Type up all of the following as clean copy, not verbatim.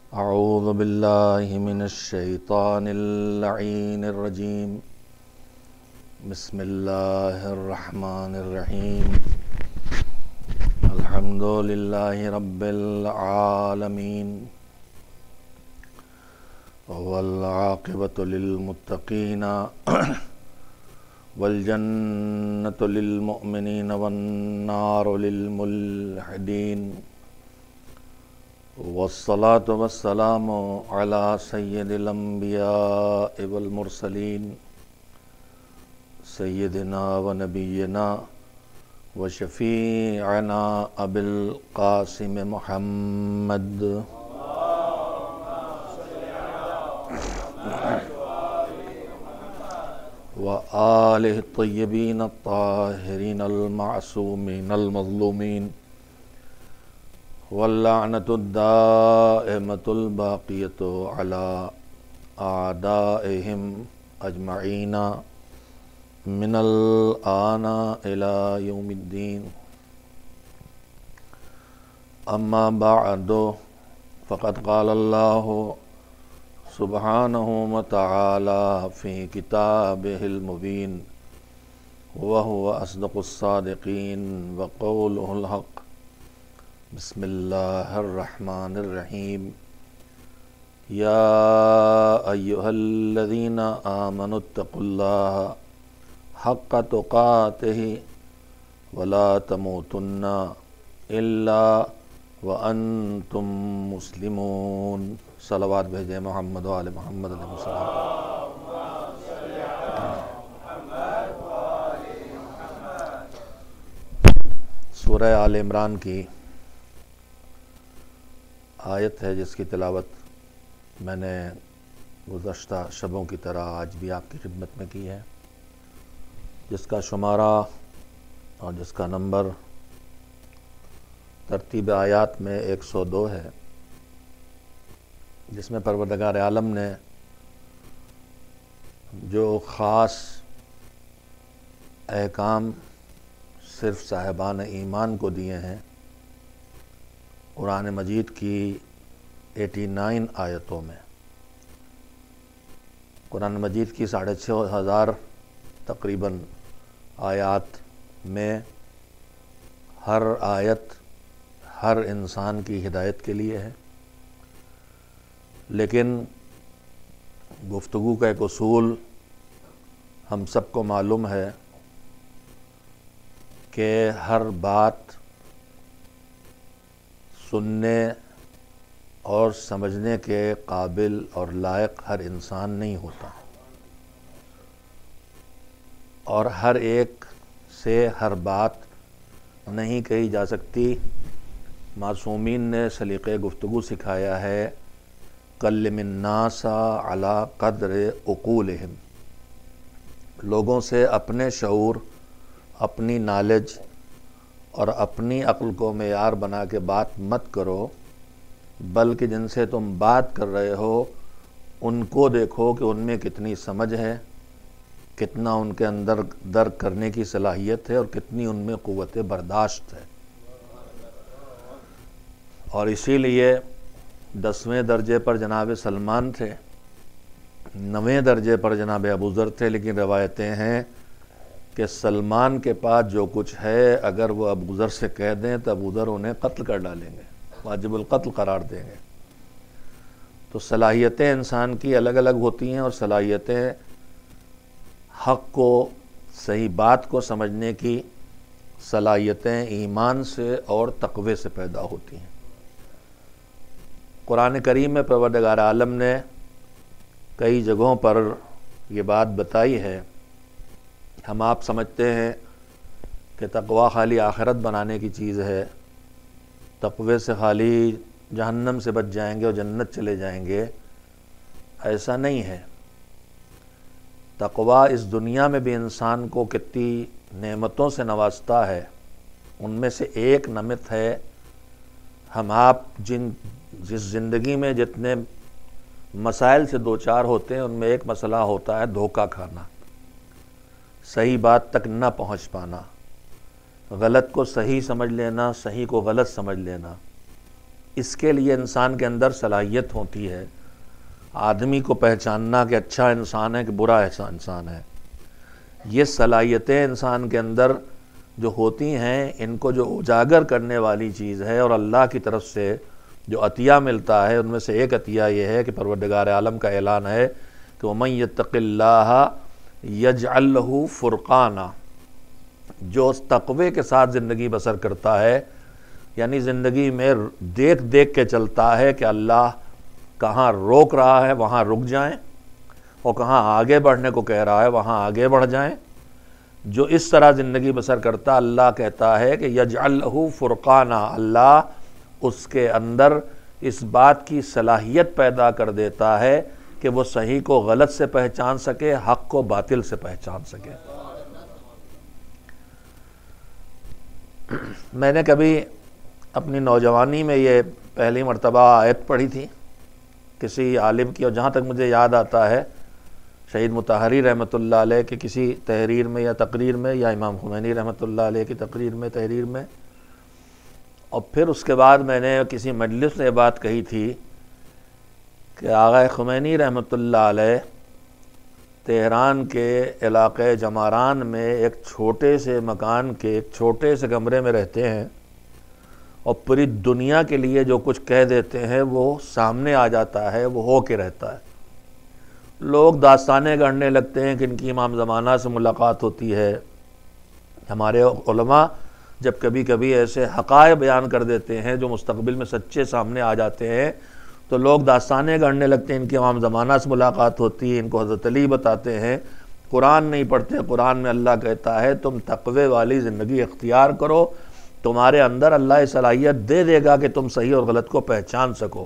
اعوذ باللہ من الشیطان اللعین الرجیم بسم اللہ الرحمن الرحیم الحمد للہ رب العالمین والعاقبۃ للمتقین والجنۃ للمؤمنین والنار للملحدین والصلاة والسلام على سید الانبیاء والمرسلین سیدنا و نبینا و شفیعنا ابی القاسم محمد و آلہ الطیبین الطاہرین المعصومین المظلومین واللعنة الدائمة الباقية على أعدائهم أجمعين من الآن إلى يوم الدين أما بعد فقد قال الله سبحانه وتعالى في كتابه المبين وهو أصدق الصادقين وقوله الحق بسم اللہ الرحمن الرحیم یا ایہا الذین آمنوا اتقوا اللہ حق تقاتہ ولا تموتن الا وانتم مسلمون۔ صلوات بھیجیں محمد و آل محمد علیہ السلام۔ سورہ آل عمران کی آیت ہے جس کی تلاوت میں نے گزشتہ شبوں کی طرح آج بھی آپ کی خدمت میں کی ہے، جس کا شمارہ اور جس کا نمبر ترتیب آیات میں 102 ہے، جس میں پروردگار عالم نے جو خاص احکام صرف صاحبان ایمان کو دیے ہیں، قرآن مجید کی 89 آیتوں میں، قرآن مجید کی 6500 تقریباً آیات میں ہر آیت ہر انسان کی ہدایت کے لیے ہے، لیکن گفتگو کا ایک اصول ہم سب کو معلوم ہے کہ ہر بات سننے اور سمجھنے کے قابل اور لائق ہر انسان نہیں ہوتا، اور ہر ایک سے ہر بات نہیں کہی جا سکتی۔ معصومین نے سلیقہ گفتگو سکھایا ہے، کلم الناس علی قدر عقولہم، لوگوں سے اپنے شعور، اپنی نالج اور اپنی عقل کو معیار بنا کے بات مت کرو، بلکہ جن سے تم بات کر رہے ہو ان کو دیکھو کہ ان میں کتنی سمجھ ہے، کتنا ان کے اندر درک کرنے کی صلاحیت ہے اور کتنی ان میں قوت برداشت ہے۔ اور اسی لیے 10ویں درجے پر جناب سلمان تھے، 9ویں درجے پر جناب ابوذر تھے، لیکن روایتیں ہیں کہ سلمان کے پاس جو کچھ ہے اگر وہ ابوذر سے کہہ دیں تو ابوذر انہیں قتل کر ڈالیں گے، واجب القتل قرار دیں گے۔ تو صلاحیتیں انسان کی الگ الگ ہوتی ہیں، اور صلاحیتیں حق کو، صحیح بات کو سمجھنے کی صلاحیتیں ایمان سے اور تقوی سے پیدا ہوتی ہیں۔ قرآن کریم میں پروردگار عالم نے کئی جگہوں پر یہ بات بتائی ہے۔ ہم آپ سمجھتے ہیں کہ تقوی خالی آخرت بنانے کی چیز ہے، تقوی سے خالی جہنم سے بچ جائیں گے اور جنت چلے جائیں گے، ایسا نہیں ہے۔ تقوی اس دنیا میں بھی انسان کو کتنی نعمتوں سے نوازتا ہے، ان میں سے ایک نعمت ہے، ہم آپ جس زندگی میں جتنے مسائل سے دوچار ہوتے ہیں ان میں ایک مسئلہ ہوتا ہے دھوکہ کھانا، صحیح بات تک نہ پہنچ پانا، غلط کو صحیح سمجھ لینا، صحیح کو غلط سمجھ لینا۔ اس کے لیے انسان کے اندر صلاحیت ہوتی ہے آدمی کو پہچاننا کہ اچھا انسان ہے کہ برا انسان ہے۔ یہ صلاحیتیں انسان کے اندر جو ہوتی ہیں، ان کو جو اجاگر کرنے والی چیز ہے اور اللہ کی طرف سے جو عطیہ ملتا ہے، ان میں سے ایک عطیہ یہ ہے کہ پروردگار عالم کا اعلان ہے کہ وَمَن يَتَّقِ اللَّهَ يَجْعَلْ لَهُ فُرْقَانًا، جو اس تقوی کے ساتھ زندگی بسر کرتا ہے، یعنی زندگی میں دیکھ دیکھ کے چلتا ہے کہ اللہ کہاں روک رہا ہے وہاں رک جائیں، اور کہاں آگے بڑھنے کو کہہ رہا ہے وہاں آگے بڑھ جائیں۔ جو اس طرح زندگی بسر کرتا، اللہ کہتا ہے کہ یجعل لہ فرقانا، اللہ اس کے اندر اس بات کی صلاحیت پیدا کر دیتا ہے کہ وہ صحیح کو غلط سے پہچان سکے، حق کو باطل سے پہچان سکے۔ میں نے کبھی اپنی نوجوانی میں یہ پہلی مرتبہ آیت پڑھی تھی کسی عالم کی، اور جہاں تک مجھے یاد آتا ہے شہید مطہری رحمۃ اللہ علیہ کی کسی تحریر میں یا تقریر میں، یا امام خمینی رحمۃ اللہ علیہ کی تقریر میں تحریر میں، اور پھر اس کے بعد میں نے کسی مجلس میں یہ بات کہی تھی کہ آغا خمینی رحمۃ اللہ علیہ تہران کے علاقے جماران میں ایک چھوٹے سے مکان کے ایک چھوٹے سے کمرے میں رہتے ہیں، اور پوری دنیا کے لیے جو کچھ کہہ دیتے ہیں وہ سامنے آ جاتا ہے، وہ ہو کے رہتا ہے۔ لوگ داستانیں گڑھنے لگتے ہیں کہ ان کی امام زمانہ سے ملاقات ہوتی ہے۔ ہمارے علماء جب کبھی کبھی ایسے حقائق بیان کر دیتے ہیں جو مستقبل میں سچے سامنے آ جاتے ہیں، تو لوگ داستانیں گڑھنے لگتے ہیں ان کی امام زمانہ سے ملاقات ہوتی ہے، ان کو حضرت علی بتاتے ہیں۔ قرآن نہیں پڑھتے، قرآن میں اللہ کہتا ہے تم تقوی والی زندگی اختیار کرو، تمہارے اندر اللہ صلاحیت دے دے گا کہ تم صحیح اور غلط کو پہچان سکو۔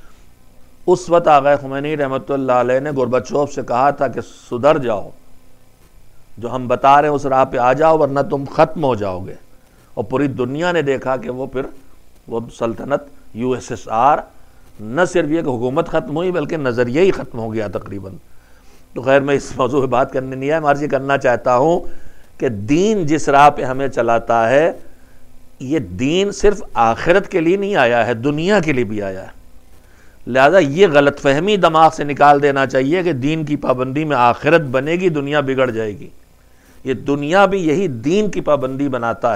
اس وقت آغا خمینی رحمۃ اللہ علیہ نے گورباچوف سے کہا تھا کہ سدھر جاؤ، جو ہم بتا رہے ہیں اس راہ پہ آ جاؤ ورنہ تم ختم ہو جاؤ گے۔ اور پوری دنیا نے دیکھا کہ وہ سلطنت USSR نہ صرف یہ کہ حکومت ختم ہوئی بلکہ نظریہ ہی ختم ہو گیا تقریباً۔ تو خیر میں اس موضوع پہ بات کرنے نہیں آیا، میں عرض یہ کرنا چاہتا ہوں کہ دین جس راہ پہ ہمیں چلاتا ہے، یہ دین صرف آخرت کے لیے نہیں آیا ہے، دنیا کے لیے بھی آیا ہے۔ لہذا یہ غلط فہمی دماغ سے نکال دینا چاہیے کہ دین کی پابندی میں آخرت بنے گی، دنیا بگڑ جائے گی۔ یہ دنیا بھی یہی دین کی پابندی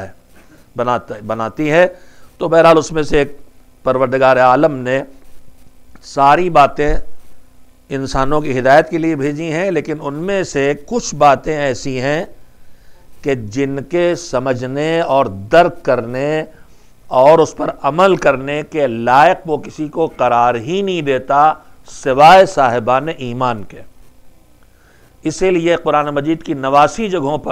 بناتی ہے۔ تو بہرحال اس میں سے ایک پروردگار عالم نے ساری باتیں انسانوں کی ہدایت کے لیے بھیجی ہیں، لیکن ان میں سے کچھ باتیں ایسی ہیں کہ جن کے سمجھنے اور درک کرنے اور اس پر عمل کرنے کے لائق وہ کسی کو قرار ہی نہیں دیتا سوائے صاحبان ایمان کے۔ اسی لیے قرآن مجید کی 89 جگہوں پر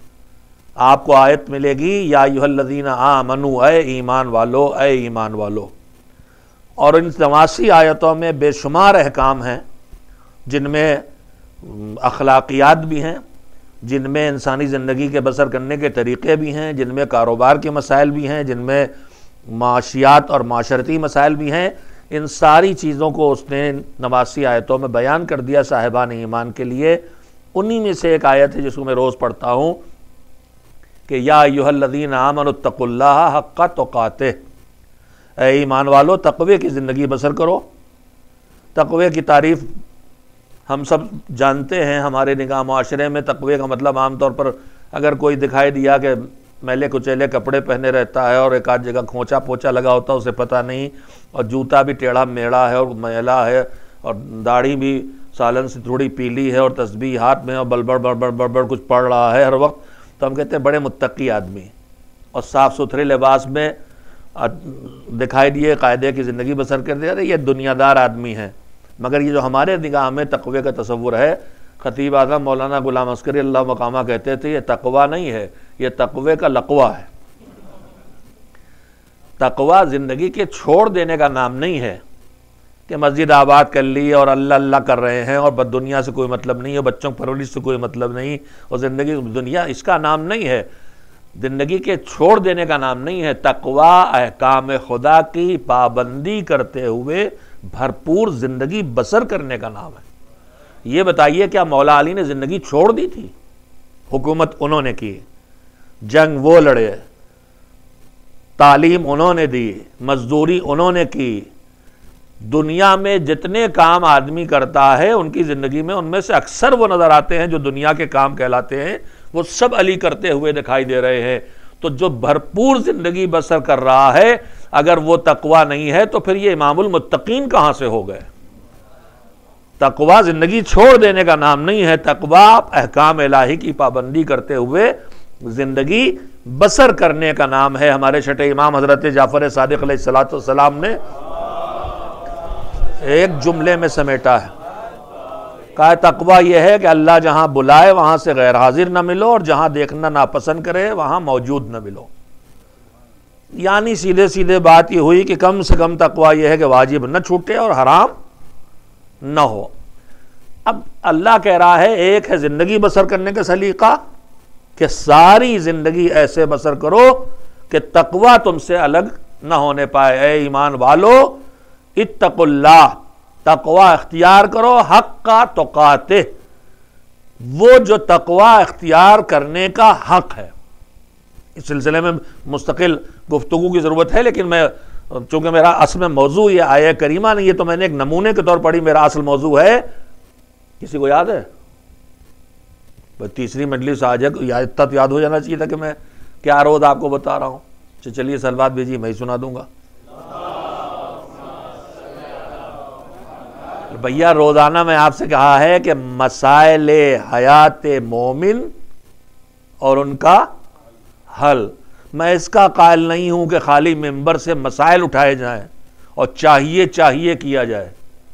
آپ کو آیت ملے گی یا ایھا الذین آمنوا، اے ایمان والو، اے ایمان والو۔ اور ان 89 آیتوں میں بے شمار احکام ہیں، جن میں اخلاقیات بھی ہیں، جن میں انسانی زندگی کے بسر کرنے کے طریقے بھی ہیں، جن میں کاروبار کے مسائل بھی ہیں، جن میں معاشیات اور معاشرتی مسائل بھی ہیں۔ ان ساری چیزوں کو اس نے 89 آیتوں میں بیان کر دیا صاحبان ایمان کے لیے۔ انہی میں سے ایک آیت ہے جس کو میں روز پڑھتا ہوں کہ یا ایھا الذین آمنوا اتقوا اللہ حق تقاتہ، اے ایمان والو تقوی کی زندگی بسر کرو۔ تقوی کی تعریف ہم سب جانتے ہیں، ہمارے نگاہ معاشرے میں تقوی کا مطلب عام طور پر اگر کوئی دکھائی دیا کہ میلے کچیلے کپڑے پہنے رہتا ہے اور ایک آدھ جگہ کھونچا پوچا لگا ہوتا ہے، اسے پتہ نہیں، اور جوتا بھی ٹیڑھا میڑا ہے اور میلا ہے، اور داڑھی بھی سالن سے تھوڑی پیلی ہے، اور تسبیح ہاتھ میں اور بڑبڑ بڑبڑ بڑبڑ کچھ پڑھ رہا ہے ہر وقت، تو ہم کہتے ہیں بڑے متقی آدمی، اور صاف ستھرے لباس میں دکھائی دیے قاعدے کی زندگی بسر کر دیا، یہ دنیا دار آدمی ہے۔ مگر یہ جو ہمارے نگاہ میں تقوی کا تصور ہے، خطیب اعظم مولانا غلام عسکری اللہ مقامہ کہتے تھے یہ تقوی نہیں ہے، یہ تقوی کا لقوہ ہے۔ تقوی زندگی کے چھوڑ دینے کا نام نہیں ہے کہ مسجد آباد کر لی اور اللہ اللہ کر رہے ہیں اور دنیا سے کوئی مطلب نہیں ہے، بچوں پرورش سے کوئی مطلب نہیں، اور زندگی دنیا، اس کا نام نہیں ہے۔ زندگی کے چھوڑ دینے کا نام نہیں ہے۔ تقوی احکام خدا کی پابندی کرتے ہوئے بھرپور زندگی بسر کرنے کا نام ہے۔ یہ بتائیے کیا مولا علی نے زندگی چھوڑ دی تھی؟ حکومت انہوں نے کی، جنگ وہ لڑے، تعلیم انہوں نے دی، مزدوری انہوں نے کی، دنیا میں جتنے کام آدمی کرتا ہے ان کی زندگی میں ان میں سے اکثر وہ نظر آتے ہیں جو دنیا کے کام کہلاتے ہیں، وہ سب علی کرتے ہوئے دکھائی دے رہے ہیں۔ تو جو بھرپور زندگی بسر کر رہا ہے اگر وہ تقوی نہیں ہے تو پھر یہ امام المتقین کہاں سے ہو گئے؟ تقوی زندگی چھوڑ دینے کا نام نہیں ہے، تقوی احکام الہی کی پابندی کرتے ہوئے زندگی بسر کرنے کا نام ہے۔ ہمارے چھٹے امام حضرت جعفر صادق علیہ السلام نے ایک جملے میں سمیٹا ہے، کہا تقوی یہ ہے کہ اللہ جہاں بلائے وہاں سے غیر حاضر نہ ملو، اور جہاں دیکھنا ناپسند کرے وہاں موجود نہ ملو۔ یعنی سیدھے سیدھے بات یہ ہوئی کہ کم سے کم تقوی یہ ہے کہ واجب نہ چھوٹے اور حرام نہ ہو۔ اب اللہ کہہ رہا ہے ایک ہے زندگی بسر کرنے کا سلیقہ کہ ساری زندگی ایسے بسر کرو کہ تقوی تم سے الگ نہ ہونے پائے۔ اے ایمان والو اتقوا اللہ، تقوی اختیار کرو حق کا تقاتہ، وہ جو تقوی اختیار کرنے کا حق ہے۔ اس سلسلے میں مستقل گفتگو کی ضرورت ہے، لیکن میں چونکہ میرا اصل موضوع یہ آیہ کریمہ نہیں ہے تو میں نے ایک نمونے کے طور پڑھی، میرا اصل موضوع ہے، کسی کو یاد ہے؟ تیسری مجلس آ جائے، اتنا تو یاد ہو جانا چاہیے تھا کہ میں کیا روز آپ کو بتا رہا ہوں۔ چلیے سلوات بھیجیے، میں ہی سنا دوں گا۔ بھیا روزانہ میں آپ سے کہا ہے کہ مسائل حیات مومن اور ان کا حل، میں اس کا قائل نہیں ہوں کہ خالی ممبر سے مسائل اٹھائے جائیں اور چاہیے کیا جائے۔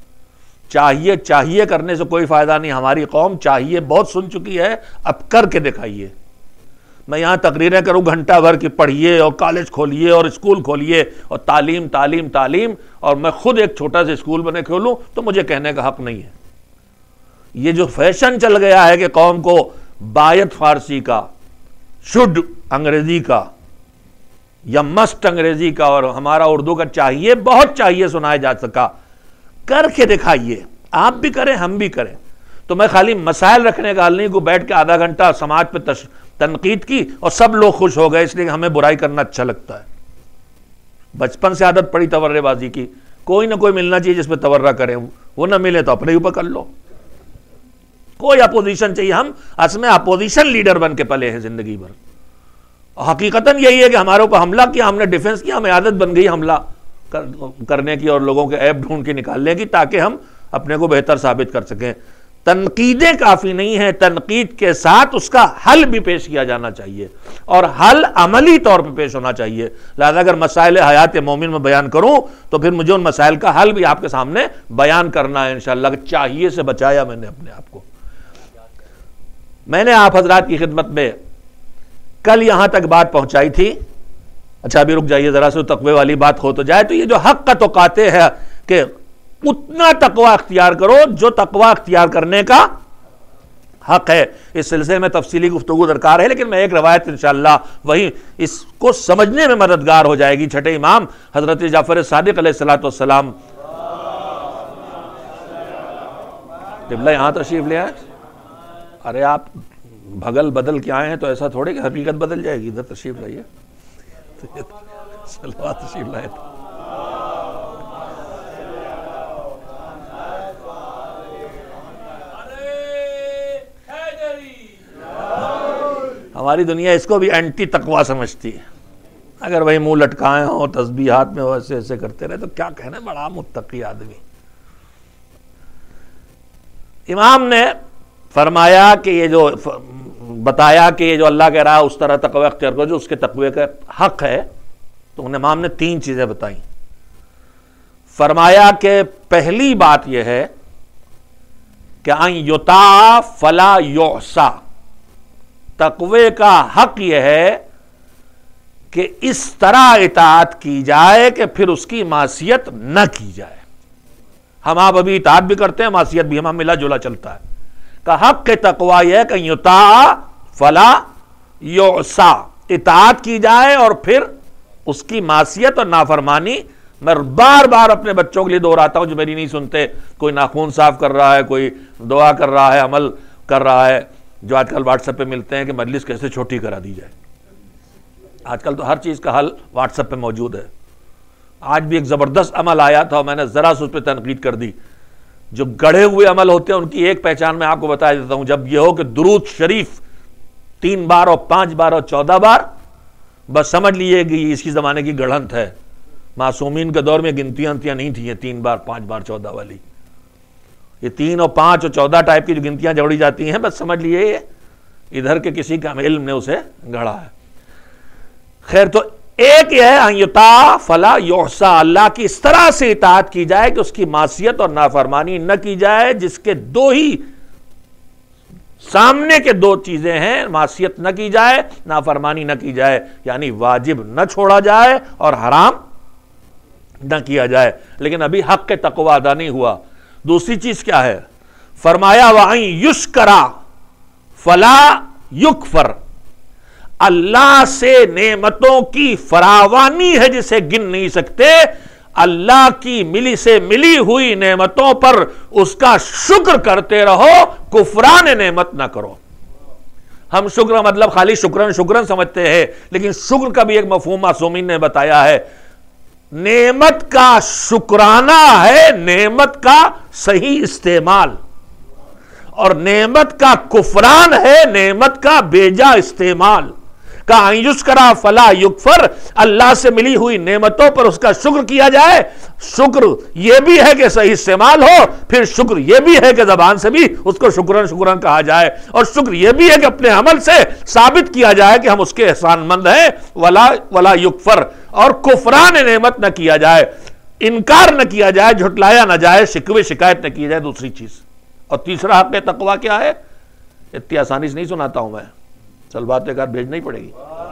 چاہیے کرنے سے کوئی فائدہ نہیں، ہماری قوم چاہیے بہت سن چکی ہے، اب کر کے دکھائیے۔ میں یہاں تقریریں کروں گھنٹہ بھر کی پڑھیے اور کالج کھولیے اور اسکول کھولیے اور تعلیم تعلیم تعلیم، اور میں خود ایک چھوٹا سا اسکول بنے کھولوں تو مجھے کہنے کا حق نہیں ہے۔ یہ جو فیشن چل گیا ہے کہ قوم کو بایت فارسی کا، شڈ انگریزی کا یا مسٹ انگریزی کا اور ہمارا اردو کا چاہیے، بہت چاہیے سنایا جا سکا، کر کے دکھائیے، آپ بھی کریں ہم بھی کریں۔ تو میں خالی مسائل رکھنے کا حل نہیں کو بیٹھ کے آدھا گھنٹہ سماج پہ تنقید کی اور سب لوگ خوش ہو گئے اس لیے کہ ہمیں برائی کرنا اچھا لگتا ہے۔ بچپن سے عادت پڑی تورے بازی کی، کوئی نہ کوئی ملنا چاہیے جس پہ تورہ کریں، وہ نہ ملے تو اپنے اوپر کر لو۔ کوئی اپوزیشن چاہیے، ہم اصل میں اپوزیشن لیڈر بن کے پلے ہیں زندگی بھر۔ حقیقتاً یہی ہے کہ ہمارے اوپر حملہ کیا، ہم نے ڈیفنس کیا، ہمیں عادت بن گئی حملہ کرنے کی اور لوگوں کے عیب ڈھونڈ کے نکالنے کی تاکہ ہم اپنے کو بہتر ثابت کر سکیں۔ تنقیدیں کافی نہیں ہیں، تنقید کے ساتھ اس کا حل بھی پیش کیا جانا چاہیے اور حل عملی طور پہ پیش ہونا چاہیے۔ لہذا اگر مسائل حیات مومن میں بیان کروں تو پھر مجھے ان مسائل کا حل بھی آپ کے سامنے بیان کرنا ہے انشاءاللہ، کہ چاہیے سے بچایا میں نے اپنے آپ کو۔ میں نے آپ حضرات کی خدمت میں کل یہاں تک بات پہنچائی تھی، اچھا ابھی رک جائیے ذرا سے تقوی والی بات ہو تو جائے، تو یہ جو حق کا تقاتے ہے کہ اتنا تقوی اختیار کرو جو تقوی اختیار کرنے کا حق ہے، اس سلسلے میں تفصیلی گفتگو درکار ہے، لیکن میں ایک روایت انشاءاللہ وہی اس کو سمجھنے میں مددگار ہو جائے گی۔ چھٹے امام حضرت جعفر صادق علیہ السلام قبلہ یہاں تشریف لے آئے۔ ارے آپ بھگل بدل کے آئے ہیں تو ایسا تھوڑے کہ حقیقت بدل جائے گی، ادھر تشریف لائیے، صلوات تشریف لائے۔ ہماری دنیا اس کو بھی اینٹی تقوی سمجھتی ہے، اگر وہی منہ لٹکائے ہوں تسبیحات میں ویسے ایسے کرتے رہے تو کیا کہنا، بڑا متقی آدمی۔ امام نے فرمایا کہ یہ جو بتایا کہ یہ جو اللہ کہہ رہا ہے اس طرح تقوی اختیار کرو جو اس کے تقوی کا حق ہے، تو امام نے 3 چیزیں بتائیں۔ فرمایا کہ پہلی بات یہ ہے کہ ان یطاع فلا یعصى، تقوی کا حق یہ ہے کہ اس طرح اطاعت کی جائے کہ پھر اس کی معصیت نہ کی جائے۔ ہم آپ ابھی اطاعت بھی کرتے ہیں، معصیت بھی ہم ملا جلا چلتا ہے۔ کہ حق کے تقوی یہ ہے کہ یطاع فلا یعصى، اطاعت کی جائے اور پھر اس کی معصیت اور نافرمانی۔ میں بار بار اپنے بچوں کے لیے دہراتا ہوں جو میری نہیں سنتے، کوئی ناخون صاف کر رہا ہے، کوئی دعا کر رہا ہے، عمل کر رہا ہے، جو آج کل واٹس ایپ پہ ملتے ہیں کہ مجلس کیسے چھوٹی کرا دی جائے۔ آج کل تو ہر چیز کا حل واٹس ایپ پہ موجود ہے. آج بھی ایک زبردست عمل آیا تھا اور میں نے ذرا سے اس پہ تنقید کر دی. جو گڑھے ہوئے عمل ہوتے ہیں ان کی ایک پہچان میں آپ کو بتا دیتا ہوں. جب یہ ہو کہ درود شریف 3 بار اور 5 بار اور 14 بار، بس سمجھ لیے کہ یہ اسی زمانے کی گڑھنت ہے. معصومین کے دور میں گنتیاں نہیں تھیں یہ 3 بار 5 بار 14 والی. یہ 3 اور 5 اور 14 ٹائپ کی جو گنتیاں جوڑی جاتی ہیں، بس سمجھ لیے ادھر کے کسی کا علم نے اسے گھڑا ہے. خیر، تو ایک یہ ہے یطاع فلا یحصى، اللہ کی اس طرح سے اطاعت کی جائے کہ اس کی معصیت اور نافرمانی نہ کی جائے، جس کے دو ہی سامنے کے 2 چیزیں ہیں، معصیت نہ کی جائے، نافرمانی نہ کی جائے، یعنی واجب نہ چھوڑا جائے اور حرام نہ کیا جائے. لیکن ابھی حق کے تقوی ادا نہیں ہوا. دوسری چیز کیا ہے؟ فرمایا وَأَن يُشْكَرَ فَلَا يُكْفَرْ، اللہ سے نعمتوں کی فراوانی ہے جسے گن نہیں سکتے. اللہ کی ملی ہوئی نعمتوں پر اس کا شکر کرتے رہو، کفران نعمت نہ کرو. ہم شکر مطلب خالی شکرن سمجھتے ہیں، لیکن شکر کا بھی ایک مفہوم معصومین نے بتایا ہے. نعمت کا شکرانہ ہے نعمت کا صحیح استعمال، اور نعمت کا کفران ہے نعمت کا بیجا استعمال. کہا یشکرا فلا یکفر، اللہ سے ملی ہوئی نعمتوں پر اس کا شکر کیا جائے. شکر یہ بھی ہے کہ صحیح استعمال ہو، پھر شکر یہ بھی ہے کہ زبان سے بھی اس کو شکرن کہا جائے، اور شکر یہ بھی ہے کہ اپنے عمل سے ثابت کیا جائے کہ ہم اس کے احسان مند ہیں. ولا یکفر، اور کفران نعمت نہ کیا جائے، انکار نہ کیا جائے، جھٹلایا نہ جائے، شکوے شکایت نہ کی جائے. دوسری چیز. اور تیسرا حق تقوی کیا ہے؟ اتنی آسانی سے نہیں سناتا ہوں میں، چل بات ایک آدھ بھیجنا ہی پڑے گی.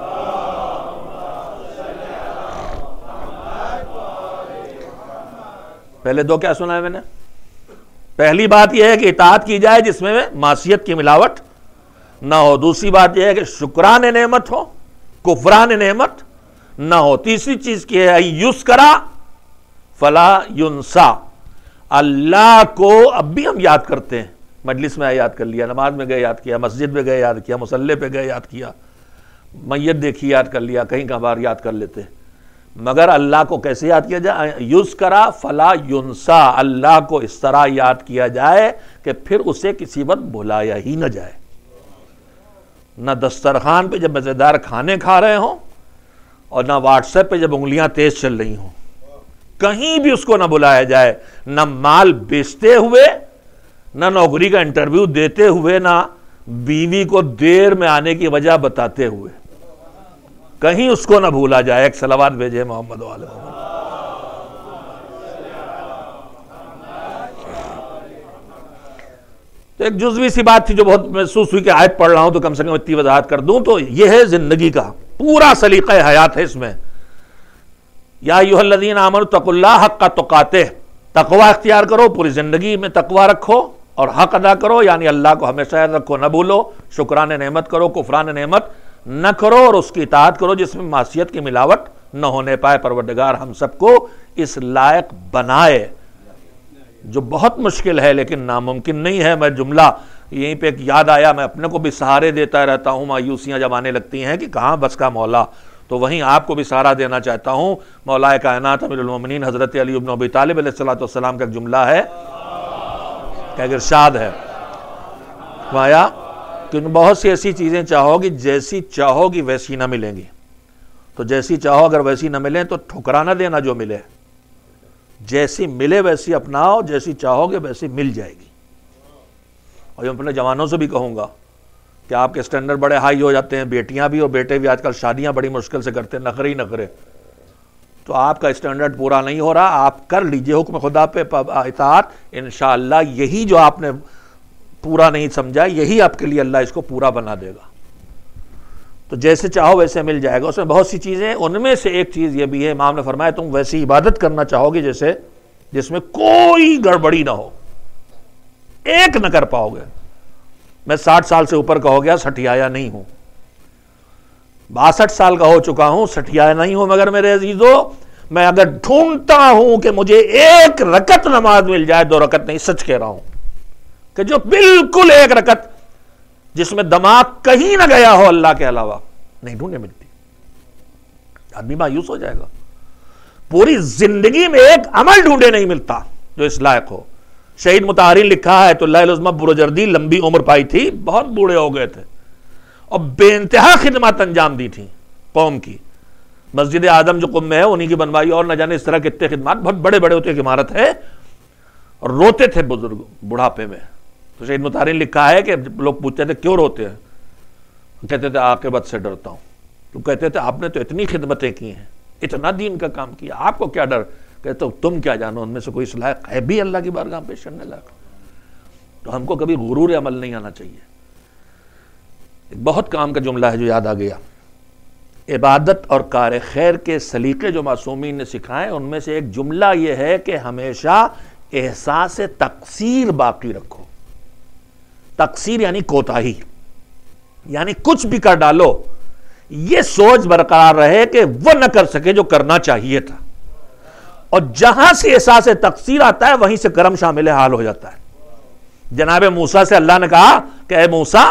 پہلے 2 کیا سنا ہے میں نے؟ پہلی بات یہ ہے کہ اطاعت کی جائے جس میں معصیت کی ملاوٹ نہ ہو. دوسری بات یہ ہے کہ شکران نعمت ہو، کفران نعمت نہ ہو. تیسری چیز کی ہے یذکرا فلا ینسا، اللہ کو اب بھی ہم یاد کرتے ہیں. مجلس میں یاد کر لیا، نماز میں گئے یاد کیا، مسجد میں گئے یاد کیا، مصلی پہ گئے یاد کیا، میت دیکھی یاد کر لیا، کہیں کبھار یاد کر لیتے. مگر اللہ کو کیسے یاد کیا جائے؟ یذکرا فلا ینسا، اللہ کو اس طرح یاد کیا جائے کہ پھر اسے کسی وقت بھلایا ہی نہ جائے. نہ دسترخوان پہ جب مزیدار کھانے کھا رہے ہوں، اور نہ واٹس ایپ پہ جب انگلیاں تیز چل رہی ہوں، کہیں بھی اس کو نہ بلایا جائے. نہ مال بیچتے ہوئے، نہ نوکری کا انٹرویو دیتے ہوئے، نہ بیوی کو دیر میں آنے کی وجہ بتاتے ہوئے، کہیں اس کو نہ بھولا جائے. ایک صلوات بھیجے محمد و آل محمد. تو ایک جزوی سی بات تھی جو بہت محسوس ہوئی کہ آیت پڑھ رہا ہوں تو کم سے کم اتنی وضاحت کر دوں. تو یہ ہے زندگی کا پورا سلیقہ حیات ہے اس میں. یا ایھا الذین آمنوا اتقوا اللہ حق تقاتہ، تقوی اختیار کرو، پوری زندگی میں تقوی رکھو اور حق ادا کرو، یعنی اللہ کو ہمیشہ یاد رکھو، نہ بھولو، شکران نعمت کرو، کفران نعمت نہ کرو، اور اس کی اطاعت کرو جس میں معصیت کی ملاوٹ نہ ہونے پائے. پروردگار ہم سب کو اس لائق بنائے، جو بہت مشکل ہے لیکن ناممکن نہیں ہے. میں جملہ یہیں پہ ایک یاد آیا، میں اپنے کو بھی سہارے دیتا رہتا ہوں، مایوسیاں جب آنے لگتی ہیں کہ کہاں بس کا مولا، تو وہیں آپ کو بھی سہارا دینا چاہتا ہوں. مولا کائنات امیر المومنین حضرت علی بن ابی طالب علیہ السلام کا ایک جملہ ہے کہ ایک ارشاد ہے فرمایا کہ بہت سی ایسی چیزیں چاہو گی جیسی چاہو گی ویسی نہ ملیں گی، تو جیسی چاہو اگر ویسی نہ ملیں تو ٹھکرا نہ دینا جو ملے، جیسی ملے ویسی اپناؤ، جیسی چاہو گے ویسی مل جائے گی. اور یہ اپنے جوانوں سے بھی کہوں گا کہ آپ کے سٹینڈرڈ بڑے ہائی ہو جاتے ہیں، بیٹیاں بھی اور بیٹے بھی آج کل شادیاں بڑی مشکل سے کرتے ہیں، نخرے ہی نخرے. تو آپ کا سٹینڈرڈ پورا نہیں ہو رہا، آپ کر لیجئے حکم خدا پہ اطاعت، انشاءاللہ یہی جو آپ نے پورا نہیں سمجھا یہی آپ کے لیے اللہ اس کو پورا بنا دے گا. تو جیسے چاہو ویسے مل جائے گا. اس میں بہت سی چیزیں، ان میں سے ایک چیز یہ بھی ہے، امام نے فرمایا تم ویسی عبادت کرنا چاہو گے جیسے جس میں کوئی گڑبڑی نہ ہو، ایک نہ کر پاؤ گے. میں 60 سال سے اوپر کا ہو گیا، سٹھیایا نہیں ہوں، 62 سال کا ہو چکا ہوں، سٹھیایا نہیں ہوں. مگر میرے عزیزو، میں اگر ڈھونڈتا ہوں کہ مجھے 1 رکعت نماز مل جائے، 2 رکعت نہیں، سچ کہہ رہا ہوں کہ جو بالکل 1 رکعت جس میں دماغ کہیں نہ گیا ہو اللہ کے علاوہ، نہیں ڈھونڈنے ملتی. آدمی مایوس ہو جائے گا. پوری زندگی میں ایک عمل ڈھونڈے نہیں ملتا جو اس لائق ہو. شہید مطہرین لکھا ہے تو اللہ العظمہ بروجردی لمبی عمر پائی تھی, بہت بوڑھے ہو گئے تھے اور بے انتہا خدمات انجام دی تھیں قوم کی. مسجد اعظم جو قم میں ہے انہی کی بنوائی, اور نہ جانے اس طرح کتنے خدمات, بہت بڑے بڑے ہوتے ایک عمارت ہے, اور روتے تھے بزرگ بڑھاپے میں. تو شہید مطہرین لکھا ہے کہ لوگ پوچھتے تھے کیوں روتے ہیں, کہتے تھے عاقبت سے ڈرتا ہوں. تو کہتے تھے آپ نے تو اتنی خدمتیں کی ہیں, اتنا دین کا کام کیا, آپ کو کیا ڈر؟ کہتے ہو تم کیا جانو ان میں سے کوئی اس لائق ہے بھی اللہ کی بارگاہ پیش کرنے لائق. تو ہم کو کبھی غرور عمل نہیں آنا چاہیے. ایک بہت کام کا جملہ ہے جو یاد آ گیا. عبادت اور کار خیر کے سلیقے جو معصومین نے سکھائے ان میں سے ایک جملہ یہ ہے کہ ہمیشہ احساس تقصیر باقی رکھو. تقصیر یعنی کوتاہی, یعنی کچھ بھی کر ڈالو یہ سوچ برقرار رہے کہ وہ نہ کر سکے جو کرنا چاہیے تھا. اور جہاں سے احساس تقصیر آتا ہے وہیں سے کرم شامل حال ہو جاتا ہے. جناب موسیٰ سے اللہ نے کہا کہ اے موسیٰ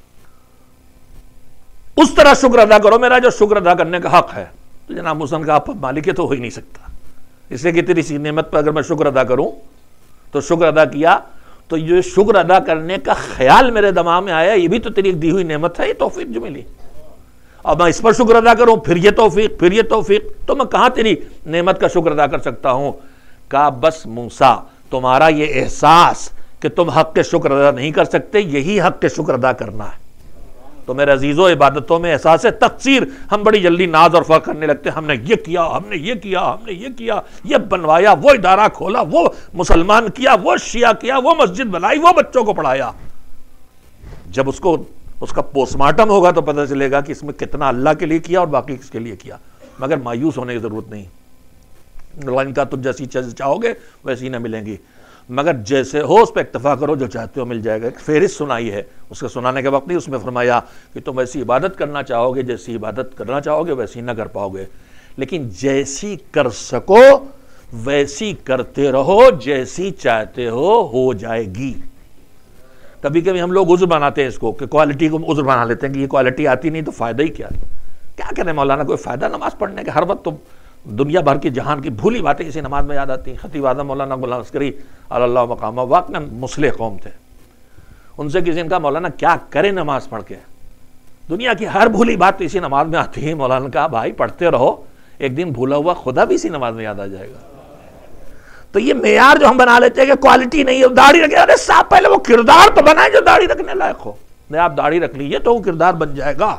اس طرح شکر ادا کرو میرا جو شکر ادا کرنے کا حق ہے. تو جناب موسیٰ نے کہا آپ مالک ہے تو ہو ہی نہیں سکتا, اس لیے کہ تیری سی نعمت پر اگر میں شکر ادا کروں تو شکر ادا کیا تو یہ شکر ادا کرنے کا خیال میرے دماغ میں آیا, یہ بھی تو تیری ایک دی ہوئی نعمت ہے, یہ توفیق جو ملی, اب میں اس پر شکر ادا کروں پھر یہ توفیق پھر یہ توفیق, تو میں کہاں تیری نعمت کا شکر ادا کر سکتا ہوں. کہا بس موسیٰ تمہارا یہ احساس کہ تم حق کے شکر ادا نہیں کر سکتے یہی حق کے شکر ادا کرنا ہے. تو میرے عزیزوں عبادتوں میں احساس تقصیر, ہم بڑی جلدی ناز اور فخر کرنے لگتے ہیں, ہم نے یہ کیا, ہم نے یہ کیا, ہم نے یہ کیا, یہ بنوایا, وہ ادارہ کھولا, وہ مسلمان کیا, وہ شیعہ کیا, وہ مسجد بنائی, وہ بچوں کو پڑھایا. جب اس کا پوسٹ مارٹم ہوگا تو پتہ چلے گا کہ اس میں کتنا اللہ کے لیے کیا اور باقی کس کے لیے کیا. مگر مایوس ہونے کی ضرورت نہیں, ان کا تم جیسی چیز چاہو گے ویسی نہ ملیں گی, مگر جیسے ہو اس پہ اکتفا کرو, جو چاہتے ہو مل جائے گا. ایک فہرست سنائی ہے, اس کے سنانے کے وقت نہیں, اس میں فرمایا کہ تم ویسی عبادت کرنا چاہو گے, جیسی عبادت کرنا چاہو گے ویسی نہ کر پاؤ گے, لیکن جیسی کر سکو ویسی کرتے رہو, جیسی چاہتے ہو جائے گی. کبھی کبھی ہم لوگ عذر بناتے ہیں اس کو کہ کوالٹی کو عذر بنا لیتے ہیں کہ یہ کوالٹی آتی نہیں تو فائدہ ہی کیا ہے. کیا کریں مولانا, کوئی فائدہ نماز پڑھنے کا؟ ہر وقت تو دنیا بھر کی جہان کی بھولی باتیں اسی نماز میں یاد آتی ہیں. خطیب اعظم مولانا غلام عسکری اللہ مقامہ واقعا مصلح قوم تھے. ان سے کسی نے کہا مولانا کیا کرے نماز پڑھ کے, دنیا کی ہر بھولی بات اسی نماز میں آتی ہے. مولانا نے کہا بھائی پڑھتے رہو, ایک دن بھولا ہوا خدا بھی اسی نماز میں یاد آ جائے گا. تو یہ معیار جو ہم بنا لیتے ہیں کہ کوالٹی نہیں ہے, داڑھی رکھے, ارے صاحب پہلے وہ کردار تو بنائے جو داڑھی رکھنے لائق ہو. نہیں آپ داڑھی رکھ لیجیے تو وہ کردار بن جائے گا.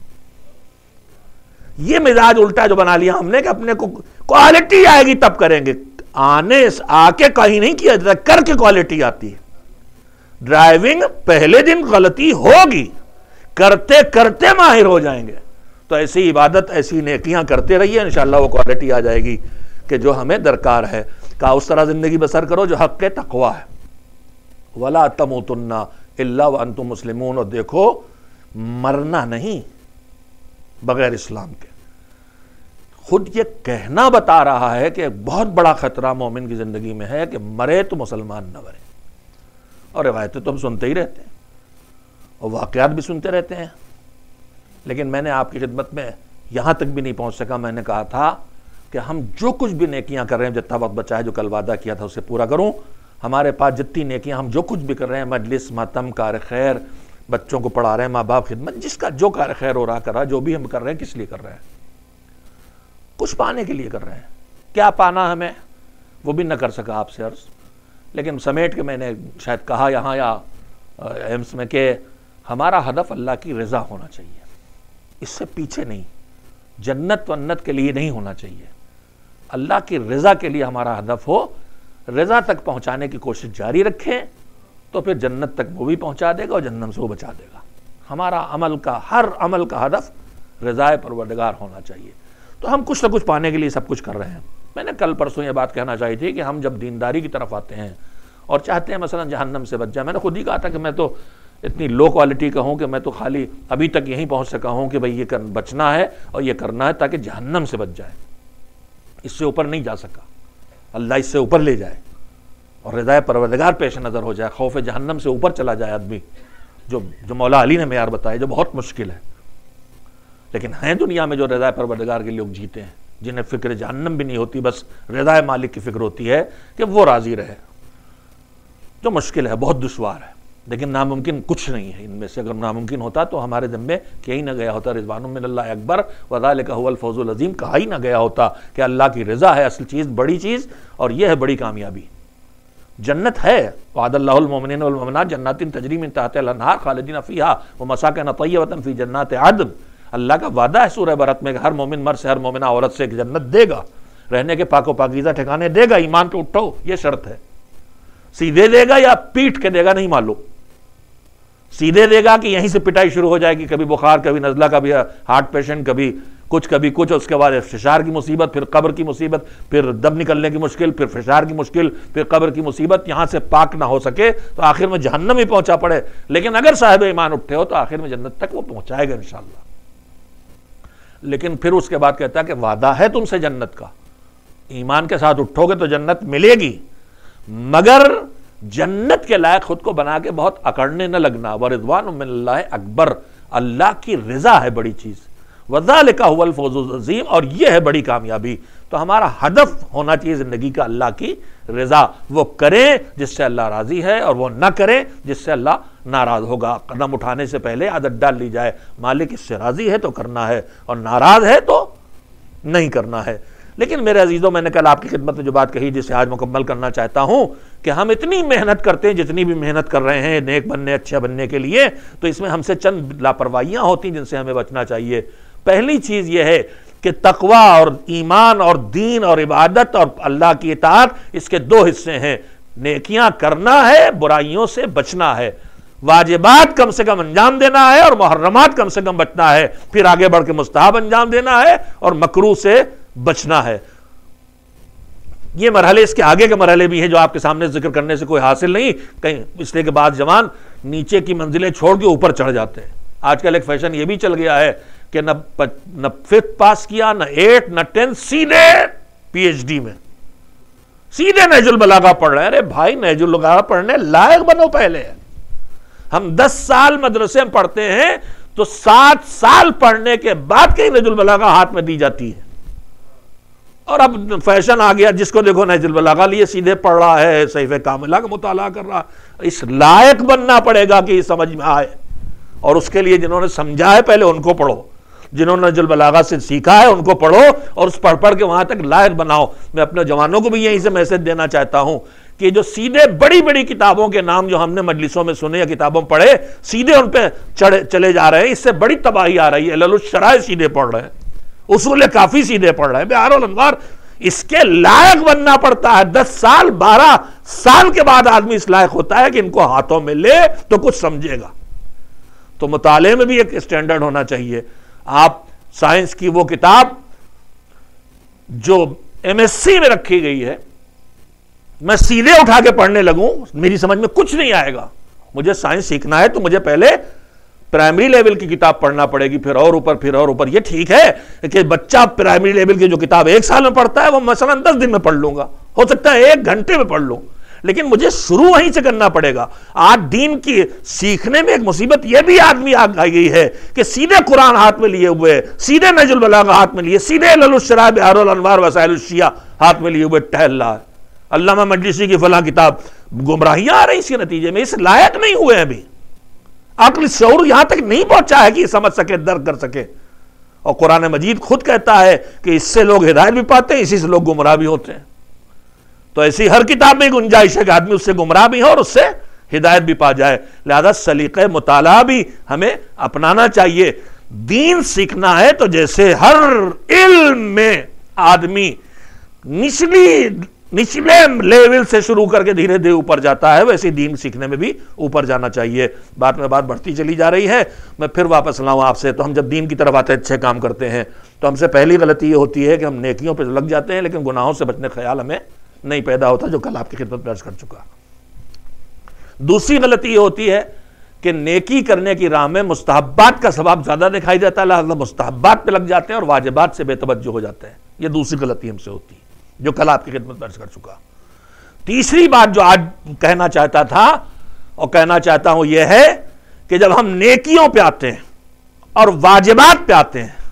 یہ مزاج الٹا جو بنا لیا ہم نے کہ اپنے کو کوالٹی آئے گی تب کریں گے. آ کے کہیں نہیں کیا جاتا, کر کے کوالٹی آتی ہے. ڈرائیونگ پہلے دن غلطی ہوگی, کرتے کرتے ماہر ہو جائیں گے. تو ایسی عبادت ایسی نیکیاں کرتے رہیے, انشاءاللہ وہ کوالٹی آ جائے گی کہ جو ہمیں درکار ہے. کہا اس طرح زندگی بسر کرو جو حق کے تقویٰ ہے. وَلَا تَمُوتُنَّ إِلَّا وَأَنْتُمْ مُسْلِمُونَ, اور دیکھو مرنا نہیں بغیر اسلام کے. خود یہ کہنا بتا رہا ہے کہ بہت بڑا خطرہ مومن کی زندگی میں ہے کہ مرے تو مسلمان نہ مرے. اور روایتیں تو ہم سنتے ہی رہتے ہیں اور واقعات بھی سنتے رہتے ہیں, لیکن میں نے آپ کی خدمت میں یہاں تک بھی نہیں پہنچ سکا. میں نے کہا تھا کہ ہم جو کچھ بھی نیکیاں کر رہے ہیں, جتنا وقت بچا ہے جو کل وعدہ کیا تھا اسے پورا کروں. ہمارے پاس جتنی نیکیاں ہم جو کچھ بھی کر رہے ہیں, مجلس, ماتم, کار خیر, بچوں کو پڑھا رہے ہیں, ماں باپ خدمت, جس کا جو کار خیر ہو رہا کر رہا, جو بھی ہم کر رہے ہیں کس لیے کر رہے ہیں؟ کچھ پانے کے لیے کر رہے ہیں. کیا پانا ہمیں وہ بھی نہ کر سکا آپ سے عرض, لیکن سمیٹ کے میں نے شاید کہا یہاں یا ایمس میں کہ ہمارا ہدف اللہ کی رضا ہونا چاہیے, اس سے پیچھے نہیں. جنت ونت کے لیے نہیں ہونا چاہیے, اللہ کی رضا کے لیے ہمارا ہدف ہو. رضا تک پہنچانے کی کوشش جاری رکھیں تو پھر جنت تک وہ بھی پہنچا دے گا اور جہنم سے وہ بچا دے گا. ہمارا عمل کا, ہر عمل کا ہدف رضا پروردگار ہونا چاہیے. تو ہم کچھ نہ کچھ پانے کے لیے سب کچھ کر رہے ہیں. میں نے کل پرسوں یہ بات کہنا چاہی تھی کہ ہم جب دینداری کی طرف آتے ہیں اور چاہتے ہیں مثلا جہنم سے بچ جائیں, میں نے خود ہی کہا تھا کہ میں تو اتنی لو کوالٹی کا ہوں کہ میں تو خالی ابھی تک یہیں پہنچ سکا ہوں کہ بھئی یہ بچنا ہے اور یہ کرنا ہے تاکہ جہنم سے بچ جائے. اس سے اوپر نہیں جا سکا, اللہ اس سے اوپر لے جائے اور رضا پروردگار پیش نظر ہو جائے, خوف جہنم سے اوپر چلا جائے آدمی, جو مولا علی نے معیار بتایا, جو بہت مشکل ہے. لیکن ہیں دنیا میں جو رضا پروردگار کے لوگ جیتے ہیں، جنہیں فکر جہنم بھی نہیں ہوتی، بس رضا مالک کی فکر ہوتی ہے کہ وہ راضی رہے، جو مشکل ہے، بہت دشوار ہے، لیکن ناممکن کچھ نہیں ہے ان میں سے۔ اگر ناممکن ہوتا تو ہمارے ذمے کیا ہی نہ گیا ہوتا رضوان من اللہ اکبر وذالک هو الفوز العظیم، کہا ہی نہ گیا ہوتا کہ اللہ کی رضا ہے اصل چیز، بڑی چیز، اور یہ ہے بڑی کامیابی۔ جنت ہے، وعد اللہ المؤمنین والمؤمنات جنات تجری من تحتها الانہار خالدین فیہا ومساکن طیبۃ فی جنات عدن۔ اللہ کا وعدہ ہے سورہ برات میں کہ ہر مومن مرد سے، ہر مومنہ عورت سے ایک جنت دے گا، رہنے کے پاک و پاکیزہ ٹھکانے دے گا، ایمان پہ اٹھو، یہ شرط ہے۔ سیدھے دے گا یا پیٹ کے دے گا نہیں معلوم، سیدھے دے گا کہ یہیں سے پٹائی شروع ہو جائے گی، کبھی بخار، کبھی نزلہ، کبھی ہارٹ پیشنٹ، کبھی کچھ، اس کے بعد فشار کی مصیبت، پھر قبر کی مصیبت، پھر دم نکلنے کی مشکل، پھر فشار کی مشکل، پھر قبر کی مصیبت، یہاں سے پاک نہ ہو سکے تو آخر میں جہنم ہی پہنچا پڑے۔ لیکن اگر صاحب ایمان اٹھے ہو تو آخر میں جنت تک وہ پہنچائے گا انشاءاللہ۔ لیکن پھر اس کے بعد کہتا ہے کہ وعدہ ہے تم سے جنت کا، ایمان کے ساتھ اٹھو گے تو جنت ملے گی، مگر جنت کے لائق خود کو بنا کے بہت اکڑنے نہ لگنا۔ ورضوان من اللہ اکبر، اللہ کی رضا ہے بڑی چیز، وذالک هو الفوز العظیم، اور یہ ہے بڑی کامیابی۔ تو ہمارا ہدف ہونا چاہیے زندگی کا اللہ کی رضا، وہ کریں جس سے اللہ راضی ہے اور وہ نہ کریں جس سے اللہ ناراض ہوگا۔ قدم اٹھانے سے پہلے عادت ڈال لی جائے، مالک اس سے راضی ہے تو کرنا ہے اور ناراض ہے تو نہیں کرنا ہے۔ لیکن میرے عزیزوں، میں نے کل آپ کی خدمت میں جو بات کہی جسے آج مکمل کرنا چاہتا ہوں کہ ہم اتنی محنت کرتے ہیں، جتنی بھی محنت کر رہے ہیں نیک بننے، اچھے بننے کے لیے، تو اس میں ہم سے چند لاپرواہیاں ہوتی ہیں جن سے ہمیں بچنا چاہیے۔ پہلی چیز یہ ہے کہ تقویٰ اور ایمان اور دین اور عبادت اور اللہ کی اطاعت، اس کے دو حصے ہیں، نیکیاں کرنا ہے، برائیوں سے بچنا ہے، واجبات کم سے کم انجام دینا ہے اور محرمات کم سے کم بچنا ہے، پھر آگے بڑھ کے مستحب انجام دینا ہے اور مکروہ سے بچنا ہے۔ یہ مرحلے، اس کے آگے کے مرحلے بھی ہیں جو آپ کے سامنے ذکر کرنے سے کوئی حاصل نہیں، کہیں اس لیے کہ بعض جوان نیچے کی منزلیں چھوڑ کے اوپر چڑھ جاتے ہیں۔ آج کل ایک فیشن یہ بھی چل گیا ہے کہ نہ ففتھ پاس کیا، نہ 8، نہ 10، سیدھے پی ایچ ڈی میں، سیدھے نہج البلاغہ پڑھ رہے ہیں۔ ارے بھائی، نہج البلاغہ پڑھنے لائق بنو پہلے۔ ہم 10 سال مدرسے میں پڑھتے ہیں تو 7 سال پڑھنے کے بعد کہیں نہج البلاغہ ہاتھ میں دی جاتی ہے، اور اب فیشن آ گیا، جس کو دیکھو نہج البلاغہ لیے سیدھے پڑھ رہا ہے، صحیفہ کاملہ کا مطالعہ کر رہا۔ اس لائق بننا پڑے گا کہ یہ سمجھ میں آئے، اور اس کے لیے جنہوں نے سمجھا ہے پہلے ان کو پڑھو، جنہوں نے نہج البلاغہ سے سیکھا ہے ان کو پڑھو، اور اس پڑھ کے وہاں تک لائق بناؤ۔ میں اپنے جوانوں کو بھی یہیں سے میسج دینا چاہتا ہوں کہ جو سیدھے بڑی بڑی کتابوں کے نام جو ہم نے مجلسوں میں سنے یا کتابوں پڑھے، سیدھے ان پہ چلے جا رہے ہیں، اس سے بڑی تباہی آ رہی ہے۔ علل الشرائع سیدھے پڑھ رہے ہیں، اصول کافی سیدھے پڑھ رہے ہیں، بہار الانوار، اس کے لائق بننا پڑتا ہے۔ 10 سال 12 سال کے بعد آدمی اس لائق ہوتا ہے کہ ان کو ہاتھوں میں لے تو کچھ سمجھے گا۔ تو مطالعے میں بھی ایک اسٹینڈرڈ ہونا چاہیے۔ آپ سائنس کی وہ کتاب جو MSc میں رکھی گئی ہے، میں سیدھے اٹھا کے پڑھنے لگوں، میری سمجھ میں کچھ نہیں آئے گا۔ مجھے سائنس سیکھنا ہے تو مجھے پہلے پرائمری لیول کی کتاب پڑھنا پڑے گی، پھر اور اوپر، پھر اور اوپر۔ یہ ٹھیک ہے کہ بچہ پرائمری لیول کی جو کتاب 1 سال میں پڑھتا ہے وہ مثلا 10 دن میں پڑھ لوں گا، ہو سکتا ہے 1 گھنٹے میں پڑھ لوں، لیکن مجھے شروع وہیں سے کرنا پڑے گا۔ آج دین کی سیکھنے میں ایک مصیبت یہ بھی آدمی آ گئی ہے کہ سیدھے قرآن ہاتھ میں لیے ہوئے، سیدھے نہج البلاغہ ہاتھ میں لیے، سیدھے علل الشرائع، بہار الانوار، وسائل الشیعہ ہاتھ میں لیے ہوئے ٹہل رہا ہے۔ علامہ مجلسی کی فلاں کتاب، گمراہیاں آ رہی اس کے نتیجے میں، اس لائق نہیں ہوئے ابھی، عقل شعور یہاں تک نہیں پہنچا ہے کہ یہ سمجھ سکے، درک کر سکے۔ اور قرآن مجید خود کہتا ہے کہ اس سے لوگ ہدایت بھی پاتے ہیں، اسی سے لوگ گمراہ بھی ہوتے ہیں۔ تو ایسی ہر کتاب میں گنجائش ہے کہ آدمی اس سے گمراہ بھی ہو اور اس سے ہدایت بھی پا جائے۔ لہذا سلیقہ مطالعہ بھی ہمیں اپنانا چاہیے۔ دین سیکھنا ہے تو جیسے ہر علم میں آدمی نچلے لیول سے شروع کر کے دھیرے دھیرے اوپر جاتا ہے، ویسے دین سیکھنے میں بھی اوپر جانا چاہیے۔ بات میں بات بڑھتی چلی جا رہی ہے، میں پھر واپس لاؤں آپ سے۔ تو ہم جب دین کی طرف آتے ہیں، اچھے کام کرتے ہیں، تو ہم سے پہلی غلطی یہ ہوتی ہے کہ ہم نیکیوں پہ لگ جاتے ہیں لیکن گناہوں سے بچنے کا خیال ہمیں نہیں پیدا ہوتا، جو کل آپ کی خدمت میں عرض کر چکا۔ دوسری غلطی یہ ہوتی ہے کہ نیکی کرنے کی راہ میں مستحبات کا ثواب زیادہ دکھائی دیتا ہے، لہذا مستحبات پہ لگ جاتے ہیں اور واجبات سے بے توجہ ہو جاتے ہیں۔ یہ دوسری غلطی ہم سے ہوتی ہے، جو کل آپ کی خدمت میں عرض کر چکا۔ تیسری بات جو آج کہنا چاہتا تھا اور کہنا چاہتا ہوں یہ ہے کہ جب ہم نیکیوں پہ آتے ہیں اور واجبات پہ آتے ہیں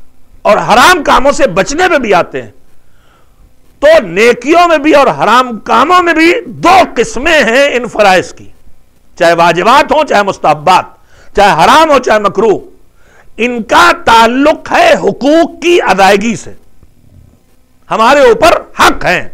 اور حرام کاموں سے بچنے میں بھی آتے ہیں. تو نیکیوں میں بھی اور حرام کاموں میں بھی دو قسمیں ہیں ان فرائض کی، چاہے واجبات ہوں چاہے مستحبات، چاہے حرام ہو چاہے مکروہ. ان کا تعلق ہے حقوق کی ادائیگی سے. ہمارے اوپر حق ہیں،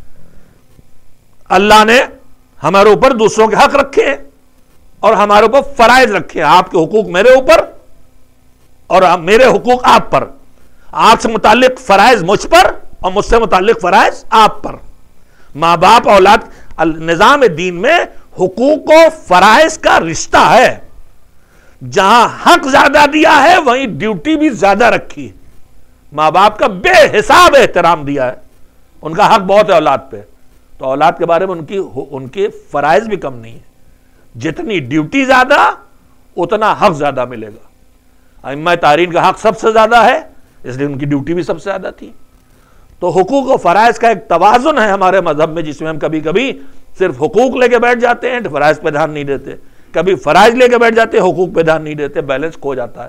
اللہ نے ہمارے اوپر دوسروں کے حق رکھے ہیں اور ہمارے اوپر فرائض رکھے ہیں. آپ کے حقوق میرے اوپر اور میرے حقوق آپ پر. آپ سے متعلق فرائض مجھ پر اور مجھ سے متعلق فرائض آپ پر. ماں باپ اولاد، نظام دین میں حقوق و فرائض کا رشتہ ہے. جہاں حق زیادہ دیا ہے وہیں ڈیوٹی بھی زیادہ رکھی ہے. ماں باپ کا بے حساب احترام دیا ہے، ان کا حق بہت ہے اولاد پہ، تو اولاد کے بارے میں ان کے فرائض بھی کم نہیں ہے. جتنی ڈیوٹی زیادہ اتنا حق زیادہ ملے گا. ائمہ تارین کا حق سب سے زیادہ ہے، اس لیے ان کی ڈیوٹی بھی سب سے زیادہ تھی. تو حقوق و فرائض کا ایک توازن ہے ہمارے مذہب میں، جس میں ہم کبھی کبھی صرف حقوق لے کے بیٹھ جاتے ہیں، فرائض پہ دھیان نہیں دیتے. کبھی فرائض لے کے بیٹھ جاتے ہیں، حقوق پہ دھیان نہیں دیتے. بیلنس کھو جاتا ہے.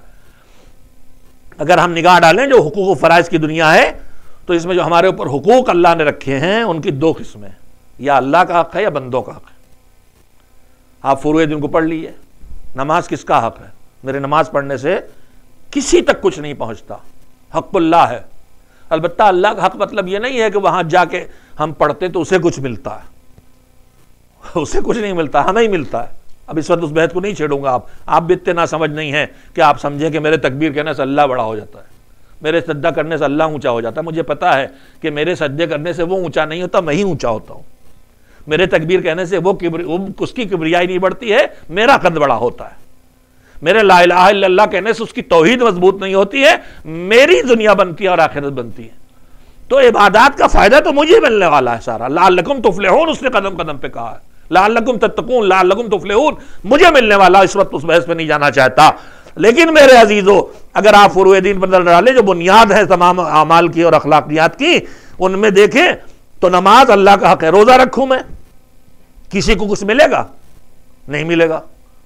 اگر ہم نگاہ ڈالیں جو حقوق و فرائض کی دنیا ہے، تو اس میں جو ہمارے اوپر حقوق اللہ نے رکھے ہیں ان کی دو قسمیں، یا اللہ کا حق ہے یا بندوں کا حق ہے. آپ فروع دین کو پڑھ لیجئے. نماز کس کا حق ہے؟ میرے نماز پڑھنے سے کسی تک کچھ نہیں پہنچتا، حق اللہ ہے. البتہ اللہ کا حق مطلب یہ نہیں ہے کہ وہاں جا کے ہم پڑھتے تو اسے کچھ ملتا ہے. اسے کچھ نہیں ملتا، ہمیں ہی ملتا ہے. اب اس وقت اس بحث کو نہیں چھیڑوں گا. آپ بھی اتنے نہ سمجھ نہیں ہیں کہ آپ سمجھیں کہ میرے تکبیر کہنے سے اللہ بڑا ہو جاتا ہے، میرے سجدہ کرنے سے اللہ اونچا ہو جاتا ہے. مجھے پتا ہے کہ میرے سجدے کرنے سے وہ اونچا نہیں ہوتا، میں ہی اونچا ہوتا ہوں. میرے تکبیر کہنے سے اس کی کبریائی نہیں بڑھتی ہے، میرا قد بڑا ہوتا ہے. میرے لا الہ الا اللہ کہنے سے اس کی توحید مضبوط نہیں ہوتی ہے، میری دنیا بنتی ہے اور آخرت بنتی ہے. تو عبادات کا فائدہ تو مجھے ملنے والا ہے سارا. لعلکم تفلحون اس نے قدم قدم پہ کہا ہے، لعلکم تتقون، لعلکم تفلحون مجھے ملنے والا. اس وقت اس بحث پہ نہیں جانا چاہتا. لیکن میرے عزیزو، اگر آپ فروع دین پر نظر ڈالیں جو بنیاد ہے تمام اعمال کی اور اخلاقیات کی، ان میں دیکھیں تو نماز اللہ کا حق ہے. روزہ رکھوں میں، کسی کو کچھ ملے گا؟ نہیں ملے گا.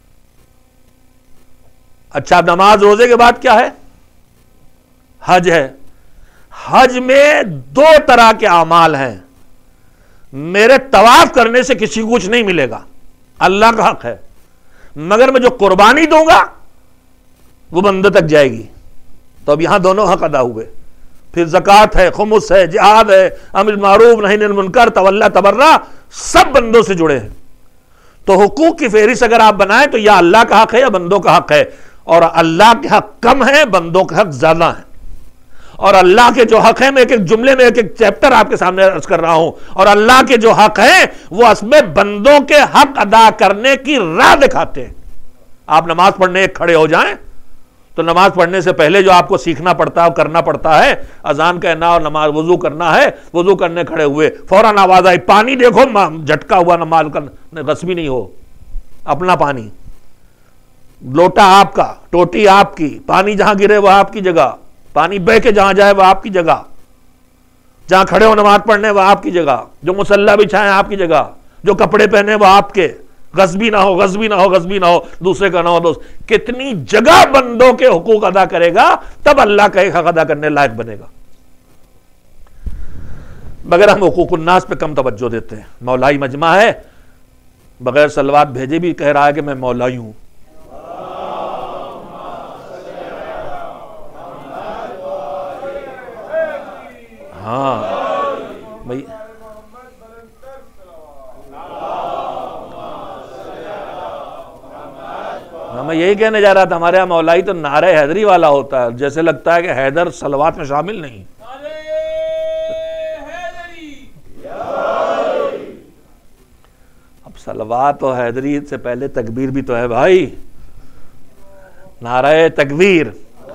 اچھا، نماز روزے کے بعد کیا ہے؟ حج ہے. حج میں دو طرح کے اعمال ہیں. میرے طواف کرنے سے کسی کو کچھ نہیں ملے گا، اللہ کا حق ہے. مگر میں جو قربانی دوں گا وہ بندے تک جائے گی. تو اب یہاں دونوں حق ادا ہوئے. پھر زکوٰۃ ہے، خمس ہے، جہاد ہے، امر بالمعروف نہی عن المنکر، تولی تبرع، سب بندوں سے جڑے ہیں. تو حقوق کی فہرست اگر آپ بنائیں تو یا اللہ کا حق ہے یا بندوں کا حق ہے. اور اللہ کے حق کم ہے، بندوں کے حق زیادہ ہیں. اور اللہ کے جو حق ہیں، میں ایک ایک جملے میں ایک ایک چیپٹر آپ کے سامنے عرض کر رہا ہوں. اور اللہ کے جو حق ہیں وہ اس میں بندوں کے حق ادا کرنے کی راہ دکھاتے ہیں. آپ نماز پڑھنے ایک کھڑے ہو جائیں تو نماز پڑھنے سے پہلے جو آپ کو سیکھنا پڑتا ہے کرنا پڑتا ہے، اذان کہنا اور نماز وضو کرنا ہے. وضو کرنے کھڑے ہوئے فوراً آواز آئی پانی دیکھو، جھٹکا ہوا نماز کا غصبی نہیں ہو. اپنا پانی، لوٹا آپ کا، ٹوٹی آپ کی، پانی جہاں گرے وہ آپ کی جگہ، پانی بہ کے جہاں جائے وہ آپ کی جگہ، جہاں کھڑے ہو نماز پڑھنے وہ آپ کی جگہ، جو مصلی بچھائیں آپ کی جگہ، جو کپڑے پہنے وہ آپ کے. غصبی نہ ہو، غصبی نہ ہو، غصبی نہ ہو، دوسرے کا نہ ہو دوست. کتنی جگہ بندوں کے حقوق ادا کرے گا تب اللہ کا ایک حق ادا کرنے لائق بنے گا. مگر ہم حقوق الناس پہ کم توجہ دیتے ہیں. مولائی مجمع ہے، بغیر صلوات بھیجے بھی کہہ رہا ہے کہ میں مولائی ہوں. ہاں بھائی، میں یہی کہنے جا رہا تھا. ہمارے یہاں مولائی تو نعرہ حیدری والا ہوتا ہے، جیسے لگتا ہے کہ حیدر صلوات میں شامل نہیں. اب صلوات و حیدری سے پہلے تکبیر بھی تو ہے بھائی. نعرہ تکبیر،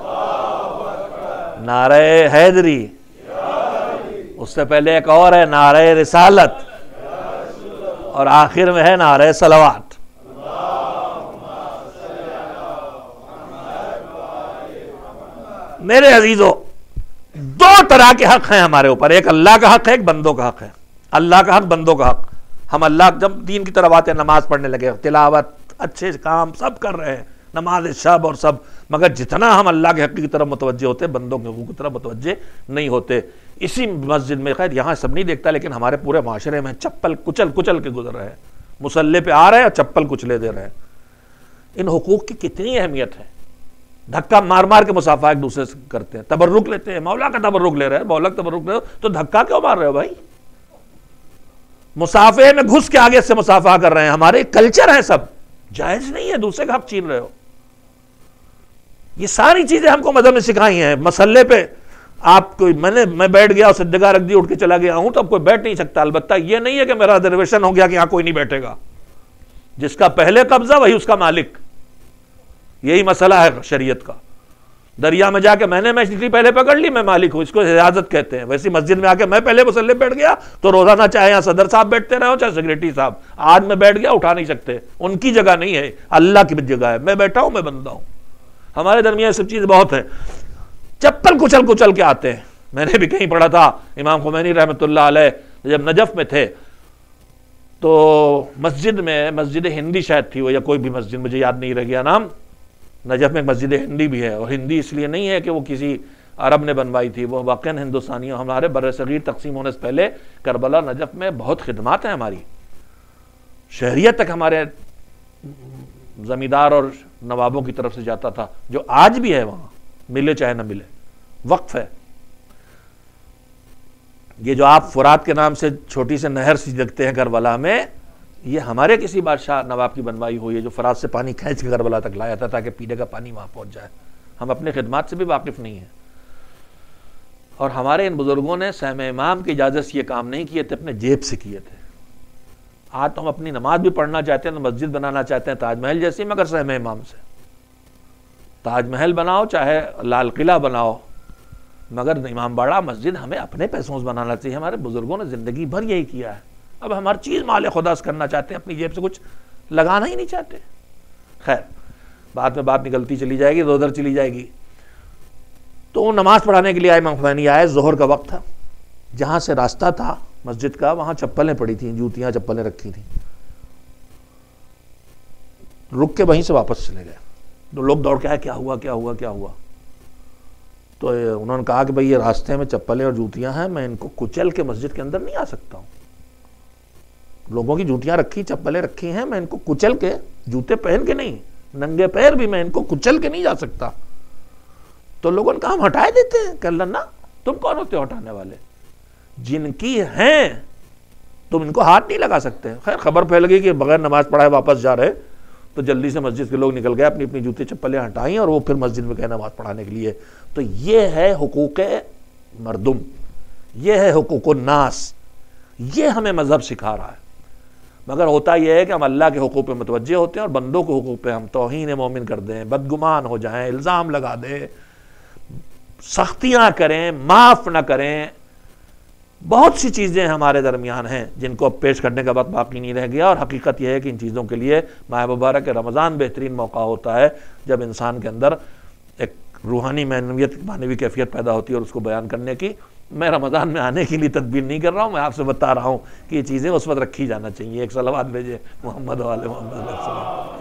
نعرہ حیدری، اس سے پہلے ایک اور ہے نعرہ رسالت، اور آخر میں ہے نعرہ صلوات. میرے عزیزو، دو طرح کے حق ہیں ہمارے اوپر. ایک اللہ کا حق ہے، ایک بندوں کا حق ہے. اللہ کا حق، بندوں کا حق. ہم اللہ جب دین کی طرف آتے ہیں، نماز پڑھنے لگے، تلاوت، اچھے کام سب کر رہے ہیں، نماز شب اور سب، مگر جتنا ہم اللہ کے حق کی طرف متوجہ ہوتے بندوں کے حقوق کی طرف متوجہ نہیں ہوتے۔ اسی مسجد میں، خیر یہاں سب نہیں دیکھتا لیکن ہمارے پورے معاشرے میں چپل کچل کے گزر رہے ہیں، مصلی پہ آ رہے ہیں اور چپل کچلے دے رہے ہیں۔ ان حقوق کی کتنی اہمیت ہے، دھکا مار مار کے مصافحہ ایک دوسرے سے کرتے ہیں، تبرک لیتے ہیں، مولا کا تبرک لے رہے ہیں، مولا کا تبرک لے رہے ہو تو دھکا کیوں مار رہے ہو بھائی؟ مصافحے میں گھس کے آگے سے مصافحہ کر رہے ہیں، ہمارے کلچر ہیں سب، جائز نہیں ہے، دوسرے کا حق چھین رہے ہو۔ یہ ساری چیزیں ہم کو مذہب نے سکھائی ہیں۔ مسلے پہ آپ کوئی میں بیٹھ گیا اور صدقہ رکھ دی، اٹھ کے چلا گیا ہوں تو اب کوئی بیٹھ نہیں سکتا، البتہ یہ نہیں ہے کہ میرا ریزرویشن ہو گیا کہ یہاں کوئی نہیں بیٹھے گا، جس کا پہلے قبضہ وہی اس کا مالک، یہی مسئلہ ہے شریعت کا۔ دریا میں جا کے میں نے مچھلی پہلے پکڑ لی، میں مالک ہوں، اس کو اجازت کہتے ہیں۔ ویسی مسجد میں آ کے میں پہلے مصلی بیٹھ گیا تو روزانہ چاہے یہاں صدر صاحب بیٹھتے رہے ہو چاہے سیکریٹری صاحب، آج میں بیٹھ گیا اٹھا نہیں سکتے، ان کی جگہ نہیں ہے، اللہ کی جگہ ہے، میں بیٹھا ہوں، میں بندہ ہوں۔ ہمارے درمیان سب چیز بہت ہے، چپل کچل کے آتے ہیں۔ میں نے بھی کہیں پڑھا تھا، امام خمینی رحمۃ اللہ علیہ جب نجف میں تھے تو مسجد ہندی شاید تھی وہ، یا کوئی بھی مسجد، مجھے یاد نہیں رہ گیا نام، نجف میں ایک مسجد ہندی بھی ہے، اور ہندی اس لیے نہیں ہے کہ وہ کسی عرب نے بنوائی تھی، وہ واقعاً ہندوستانی، ہمارے بر صغیر تقسیم ہونے سے پہلے کربلا نجف میں بہت خدمات ہیں ہماری، شہریت تک ہمارے زمیندار اور نوابوں کی طرف سے جاتا تھا، جو آج بھی ہے وہاں، ملے چاہے نہ ملے، وقف ہے۔ یہ جو آپ فرات کے نام سے چھوٹی سے نہر سی دیکھتے ہیں کربلا میں، یہ ہمارے کسی بادشاہ نواب کی بنوائی ہوئی ہے، جو فرات سے پانی کھینچ کے کربلا تک لایا تھا تاکہ پینے کا پانی وہاں پہنچ جائے۔ ہم اپنے خدمات سے بھی واقف نہیں ہیں، اور ہمارے ان بزرگوں نے سہم امام کی اجازت سے یہ کام نہیں کیے تھے، اپنے جیب سے کیے تھے۔ آج تو ہم اپنی نماز بھی پڑھنا چاہتے ہیں تو مسجد بنانا چاہتے ہیں تاج محل جیسی، مگر سہم امام سے۔ تاج محل بناؤ چاہے لال قلعہ بناؤ، مگر امام باڑہ مسجد ہمیں اپنے پیسوں سے بنانا چاہیے۔ ہمارے بزرگوں نے زندگی بھر یہی کیا ہے، اب ہماری چیز مال خدا سے کرنا چاہتے ہیں، اپنی جیب سے کچھ لگانا ہی نہیں چاہتے۔ خیر بعد میں بات نکلتی چلی جائے گی، ادھر چلی جائے گی۔ تو نماز پڑھانے کے لیے آئے، امام خمینی آئے، ظہر کا وقت تھا، جہاں سے راستہ تھا مسجد کا وہاں چپلیں پڑی تھیں، جوتیاں چپلیں رکھی تھیں، رک کے وہیں سے واپس چلے گئے۔ تو لوگ دوڑ کے آئے، کیا ہوا کیا ہوا کیا ہوا؟ تو انہوں نے کہا کہ بھئی یہ راستے میں چپلیں اور جوتیاں ہیں، میں ان کو کچل کے مسجد کے اندر نہیں آ سکتا ہوں، لوگوں کی جوتیاں رکھی چپلیں رکھی ہیں، میں ان کو کچل کے، جوتے پہن کے نہیں، ننگے پیر بھی میں ان کو کچل کے نہیں جا سکتا۔ تو لوگوں نے کہا ہم ہٹائے دیتے ہیں، کہ اللہ نہ، تم کون ہوتے ہو ہٹانے والے؟ جن کی ہیں تم ان کو ہاتھ نہیں لگا سکتے۔ خیر خبر پھیل گئی کہ بغیر نماز پڑھائے واپس جا رہے، تو جلدی سے مسجد کے لوگ نکل گئے، اپنی اپنی جوتے چپلیں ہٹائیں اور وہ پھر مسجد میں گئے نماز پڑھانے کے لیے۔ تو یہ ہے حقوق مردم، یہ ہے حقوق الناس، یہ ہمیں مذہب سکھا رہا ہے۔ مگر ہوتا یہ ہے کہ ہم اللہ کے حقوق پہ متوجہ ہوتے ہیں اور بندوں کے حقوق پہ ہم توہین مومن کر دیں، بدگمان ہو جائیں، الزام لگا دیں، سختیاں کریں، معاف نہ کریں۔ بہت سی چیزیں ہمارے درمیان ہیں جن کو اب پیش کرنے کا وقت باقی نہیں رہ گیا، اور حقیقت یہ ہے کہ ان چیزوں کے لیے ماہ مبارک رمضان بہترین موقع ہوتا ہے، جب انسان کے اندر ایک روحانی معنوی کیفیت پیدا ہوتی ہے اور اس کو بیان کرنے کی۔ میں رمضان میں آنے کے لیے تدبیر نہیں کر رہا ہوں، میں آپ سے بتا رہا ہوں کہ یہ چیزیں اس وقت رکھی جانا چاہیے۔ ایک صلوات بھیجے محمد والے محمد علیہ السلام۔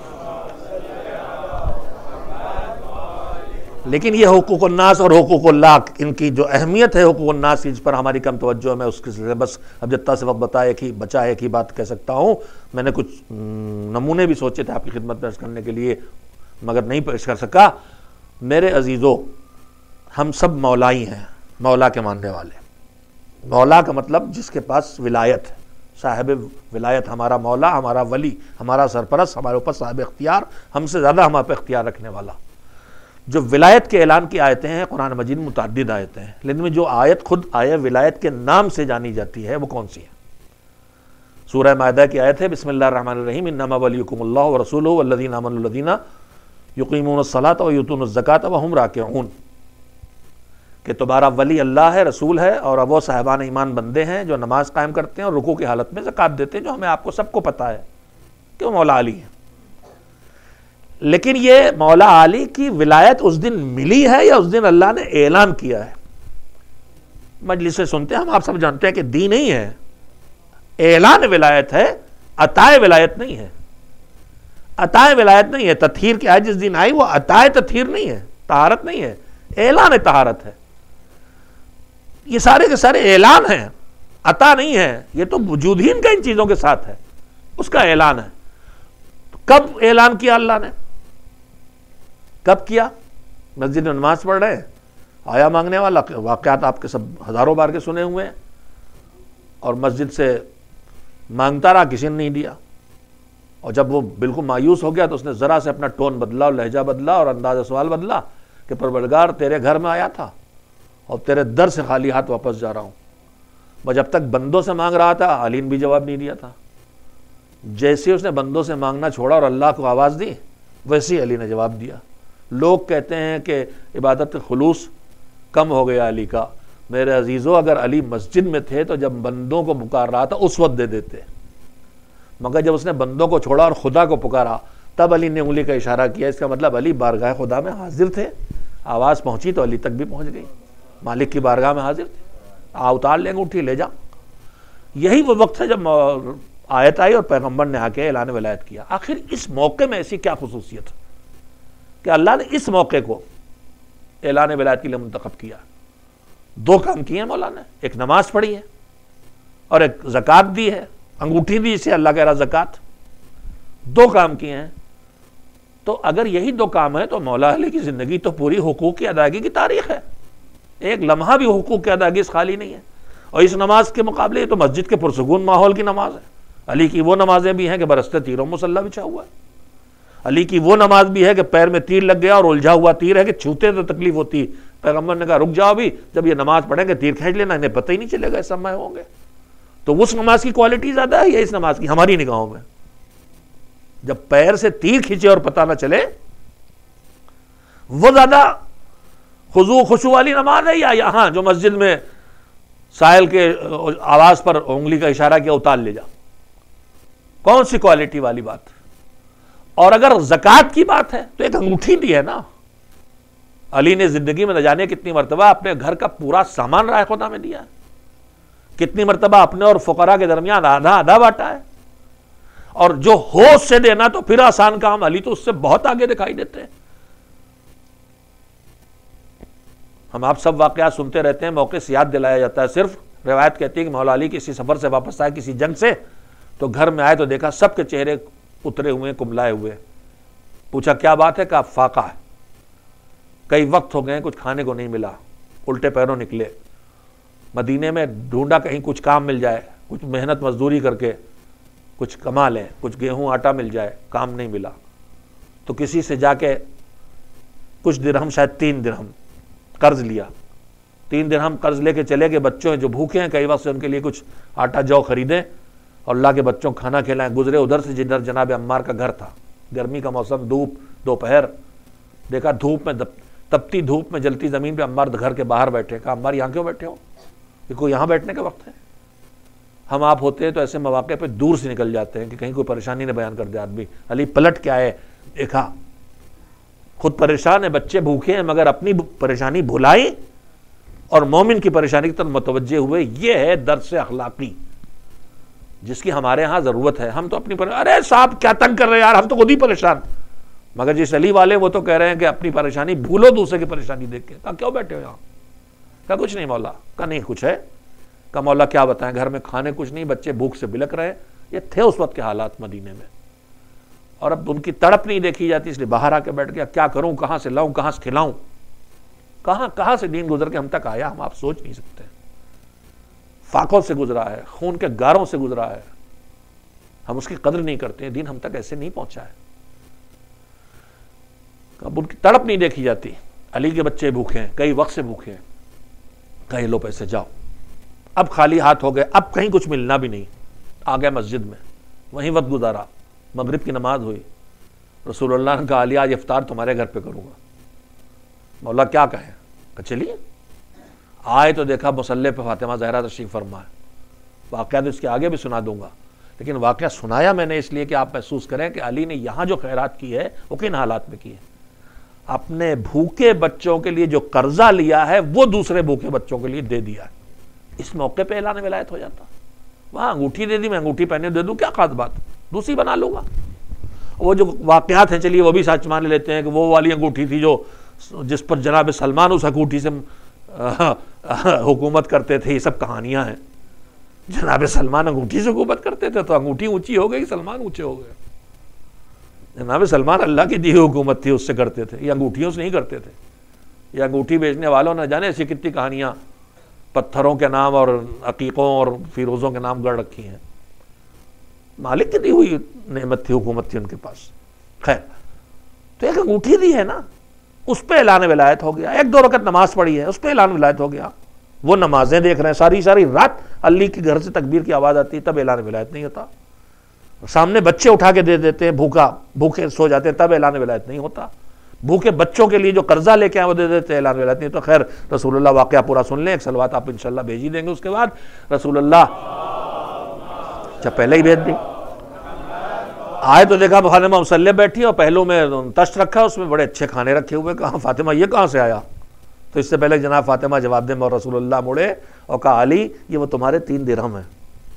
لیکن یہ حقوق الناس اور حقوق اللہ، ان کی جو اہمیت ہے حقوق الناس کی، جس پر ہماری کم توجہ ہے، میں اس کے سلسلے بس اب جتنا سے وقت بچا ایک ہی بات کہہ سکتا ہوں۔ میں نے کچھ نمونے بھی سوچے تھے آپ کی خدمت پیش کرنے کے لیے، مگر نہیں پیش کر سکا۔ میرے عزیزو، ہم سب مولائی ہیں، مولا کے ماننے والے۔ مولا کا مطلب جس کے پاس ولایت ہے، صاحب ولایت، ہمارا مولا، ہمارا ولی، ہمارا سرپرست، ہمارے اوپر صاحب اختیار، ہم سے زیادہ ہمارے پہ اختیار رکھنے والا۔ جو ولایت کے اعلان کی آیتیں ہیں قرآن مجید میں متعدد آیتیں ہیں، لیکن میں جو آیت خود آیت ولایت کے نام سے جانی جاتی ہے وہ کون سی ہے؟ سورہ مائدہ کی آیت ہے، بسم اللہ الرحمن الرحیم، انما ولیکم اللہ ورسولہ والذین آمنوا الذین یقیمون الصلاۃ ویؤتون الزکاۃ وہم راکعون، کہ تمہارا ولی اللہ ہے، رسول ہے، اور وہ صاحبان ایمان بندے ہیں جو نماز قائم کرتے ہیں اور رکوع کی حالت میں زکوٰۃ دیتے ہیں، جو ہمیں آپ کو سب کو پتہ ہے کہ وہ مولا علی ہیں۔ لیکن یہ مولا علی کی ولایت اس دن ملی ہے یا اس دن اللہ نے اعلان کیا ہے؟ مجلس سے سنتے ہیں ہم، آپ سب جانتے ہیں کہ دین نہیں ہے، اعلان ولایت ہے، عطائے ولایت نہیں ہے۔ عطائے ولایت نہیں ہے. تطہیر کی آیت جس دن آئی وہ عطائے تطہیر نہیں ہے، طہارت نہیں ہے، اعلان طہارت ہے. یہ سارے کے سارے اعلان ہیں، عطا نہیں ہے. یہ تو وجود ہی ان کا ان چیزوں کے ساتھ ہے، اس کا اعلان ہے. کب اعلان کیا اللہ نے؟ کب کیا؟ مسجد میں نماز پڑھ رہے ہیں، آیا مانگنے والا. واقعات آپ کے سب ہزاروں بار کے سنے ہوئے ہیں. اور مسجد سے مانگتا رہا، کسی نے نہیں دیا. اور جب وہ بالکل مایوس ہو گیا تو اس نے ذرا سے اپنا ٹون بدلا اور لہجہ بدلا اور انداز سوال بدلا کہ پروردگار تیرے گھر میں آیا تھا اور تیرے در سے خالی ہاتھ واپس جا رہا ہوں. میں جب تک بندوں سے مانگ رہا تھا علی نے بھی جواب نہیں دیا تھا. جیسے اس نے بندوں سے مانگنا چھوڑا اور اللہ کو آواز دی ویسے ہی علی نے جواب دیا. لوگ کہتے ہیں کہ عبادت خلوص کم ہو گیا علی کا. میرے عزیزو اگر علی مسجد میں تھے تو جب بندوں کو پکار رہا تھا اس وقت دے دیتے، مگر جب اس نے بندوں کو چھوڑا اور خدا کو پکارا تب علی نے انگلی کا اشارہ کیا. اس کا مطلب علی بارگاہ خدا میں حاضر تھے. آواز پہنچی تو علی تک بھی پہنچ گئی. مالک کی بارگاہ میں حاضر تھے. اتار لیں انگوٹھی لے جا. یہی وہ وقت ہے جب آیت آئی اور پیغمبر نے آ کے اعلان ولایت کیا. آخر اس موقع میں ایسی کیا خصوصیت کہ اللہ نے اس موقع کو اعلان ولایت کے لیے منتخب کیا؟ دو کام کیے ہیں مولا نے. ایک نماز پڑھی ہے اور ایک زکوٰۃ دی ہے، انگوٹھی دی اسے اللہ کہہ رہا زکوٰۃ. دو کام کیے ہیں. تو اگر یہی دو کام ہے تو مولا علی کی زندگی تو پوری حقوق کی ادائیگی کی تاریخ ہے. ایک لمحہ بھی حقوق کی ادائیگی سے خالی نہیں ہے. اور اس نماز کے مقابلے تو مسجد کے پرسکون ماحول کی نماز ہے. علی کی وہ نمازیں بھی ہیں کہ برستے تیروں مسلح بچھا ہوا ہے. علی کی وہ نماز بھی ہے کہ پیر میں تیر لگ گیا اور الجھا ہوا تیر ہے کہ چھوتے تو تکلیف ہوتی. پیغمبر نے کہا رک جاؤ بھی، جب یہ نماز پڑھیں گے تیر کھینچ لینا، انہیں پتہ ہی نہیں چلے گا اس سمے ہوں گے. تو اس نماز کی کوالٹی زیادہ ہے یا اس نماز کی ہماری نگاہوں میں؟ جب پیر سے تیر کھینچے اور پتہ نہ چلے وہ زیادہ خضوع خشوع والی نماز ہے یا یہاں جو مسجد میں سائل کے آواز پر انگلی کا اشارہ کیا اتار لے جا؟ کون سی کوالٹی والی بات؟ اور اگر زکوٰۃ کی بات ہے تو ایک انگوٹھی دی ہے نا. علی نے زندگی میں نہ جانے کتنی مرتبہ اپنے گھر کا پورا سامان رائے خدا میں دیا ہے. کتنی مرتبہ اپنے اور فقراء کے درمیان آدھا آدھا بانٹا ہے. اور جو ہوش سے دینا تو پھر آسان کام، علی تو اس سے بہت آگے دکھائی دیتے ہیں. ہم آپ سب واقعات سنتے رہتے ہیں، موقع سے یاد دلایا جاتا ہے. صرف روایت کہتی ہے کہ مولا علی کسی سفر سے واپس آئے کسی جنگ سے تو گھر میں آئے تو دیکھا سب کے چہرے اترے ہوئے کملائے ہوئے. پوچھا کیا بات ہے؟ کہ فاقہ ہے، کئی وقت ہو گئے کچھ کھانے کو نہیں ملا، الٹے پیروں نکلے. مدینے میں ڈھونڈا کہیں کچھ کام مل جائے، کچھ محنت مزدوری کر کے کچھ کما لیں، کچھ گیہوں آٹا مل جائے. کام نہیں ملا تو کسی سے جا کے کچھ درہم، شاید 3 درہم قرض لیا. 3 درہم قرض لے کے چلے گئے. بچوں جو بھوکے ہیں کئی وقت سے ان کے لیے کچھ آٹا جو خریدیں اور اللہ کے بچوں کھانا کھلائیں. گزرے ادھر سے جدھر جناب عمار کا گھر تھا. گرمی کا موسم، دھوپ، دوپہر، دیکھا دھوپ میں تپتی دھوپ میں جلتی زمین پہ عمار گھر کے باہر بیٹھے. کہا عمار یہاں کیوں بیٹھے ہو؟ کہ کوئی یہاں بیٹھنے کا وقت ہے؟ ہم آپ ہوتے ہیں تو ایسے مواقع پہ دور سے نکل جاتے ہیں کہ کہیں کوئی پریشانی نہ بیان کر دے آدمی. علی پلٹ کے آئے، دیکھا خود پریشان ہے، بچے بھوکے ہیں، مگر اپنی پریشانی بھلائی اور مومن کی پریشانی کی طرف متوجہ ہوئے. یہ ہے درس اخلاقی جس کی ہمارے ہاں ضرورت ہے. ہم تو اپنی ارے صاحب کیا تنگ کر رہے ہیں یار، ہم تو خود ہی پریشان. مگر جس علی والے وہ تو کہہ رہے ہیں کہ اپنی پریشانی بھولو دوسرے کی پریشانی دیکھ کے. کہا کیوں بیٹھے ہو یہاں؟ کہا کچھ نہیں مولا. کہا نہیں کچھ ہے. کہا مولا کیا بتائیں، گھر میں کھانے کچھ نہیں، بچے بھوک سے بلک رہے ہیں. یہ تھے اس وقت کے حالات مدینے میں، اور اب ان کی تڑپ نہیں دیکھی جاتی، اس لیے باہر آ کے بیٹھ گیا. کیا کروں، کہاں سے لاؤں، کہاں سے کھلاؤں؟ کہاں سے دین گزر کے ہم تک آیا، ہم آپ سوچ نہیں سکتے. فاقوں سے گزرا ہے، خون کے گاروں سے گزرا ہے، ہم اس کی قدر نہیں کرتے ہیں. دین ہم تک ایسے نہیں پہنچا ہے. اب ان کی تڑپ نہیں دیکھی جاتی. علی کے بچے بھوکے ہیں، کئی وقت سے بھوکے ہیں. کہیں لو پیسے جاؤ. اب خالی ہاتھ ہو گئے، اب کہیں کچھ ملنا بھی نہیں. آ گئے مسجد میں، وہیں وقت گزارا. مغرب کی نماز ہوئی. رسول اللہ نے کہا علی آج افطار تمہارے گھر پہ کروں گا. مولا کیا کہیں؟ کہ چلیے. آئے تو دیکھا مصلی پہ فاطمہ زہرا تشریف فرما ہے. واقعات اس کے آگے بھی سنا دوں گا، لیکن واقعہ سنایا میں نے اس لیے کہ آپ محسوس کریں کہ علی نے یہاں جو خیرات کی ہے وہ کن حالات میں کی ہے. اپنے بھوکے بچوں کے لیے جو قرضہ لیا ہے وہ دوسرے بھوکے بچوں کے لیے دے دیا ہے. اس موقع پہ اعلان ولایت ہو جاتا. وہاں انگوٹھی دے دی، میں انگوٹھی پہنے دے دوں، کیا خاص بات، دوسری بنا لوں گا. وہ جو واقعات ہیں چلیے وہ بھی سچ مان لیتے ہیں کہ وہ والی انگوٹھی تھی جس پر جناب سلمان اس انگوٹھی سے حکومت کرتے تھے، یہ سب کہانیاں ہیں۔ جناب سلمان انگوٹھی سے حکومت کرتے تھے تو انگوٹھی اونچی ہو گئی، سلمان اونچے ہو گئے۔ جناب سلمان اللہ کی دی ہوئی حکومت تھی، اس سے کرتے تھے، یہ انگوٹھیوں سے نہیں کرتے تھے۔ یہ انگوٹھی بیچنے والوں نہ جانے ایسی کتنی کہانیاں پتھروں کے نام اور عقیقوں اور فیروزوں کے نام گڑھ رکھی ہیں۔ مالک کی دی ہوئی نعمت تھی، حکومت تھی ان کے پاس۔ خیر، تو ایک انگوٹھی دی ہے نا، اس پہ اعلان ولایت ہو گیا۔ ایک 2 رکعت نماز پڑھی ہے، اس پہ اعلان ولایت ہو گیا۔ وہ نمازیں دیکھ رہے ہیں ساری رات، علی کے گھر سے تکبیر کی آواز آتی ہے، تب اعلان ولایت نہیں ہوتا۔ سامنے بچے اٹھا کے دے دیتے ہیں، بھوکے سو جاتے ہیں، تب اعلان ولایت نہیں ہوتا۔ بھوکے بچوں کے لیے جو قرضہ لے کے آئے وہ دے دیتے ہیں، اعلان ولایت نہیں۔ تو خیر رسول اللہ واقعہ پورا سن لیں، ایک صلوات آپ انشاءاللہ بھیج ہی دیں گے۔ اس کے بعد رسول اللہ جب پہلے ہی بھیج دی، آئے تو دیکھا فاطمہ مصلی بیٹھی اور پہلو میں تشت رکھا، اس میں بڑے اچھے کھانے رکھے ہوئے۔ کہا فاطمہ یہ کہاں سے آیا؟ تو اس سے پہلے جناب فاطمہ جواب دیں اور رسول اللہ مڑے اور کہا علی یہ وہ تمہارے 3 درہم ہیں،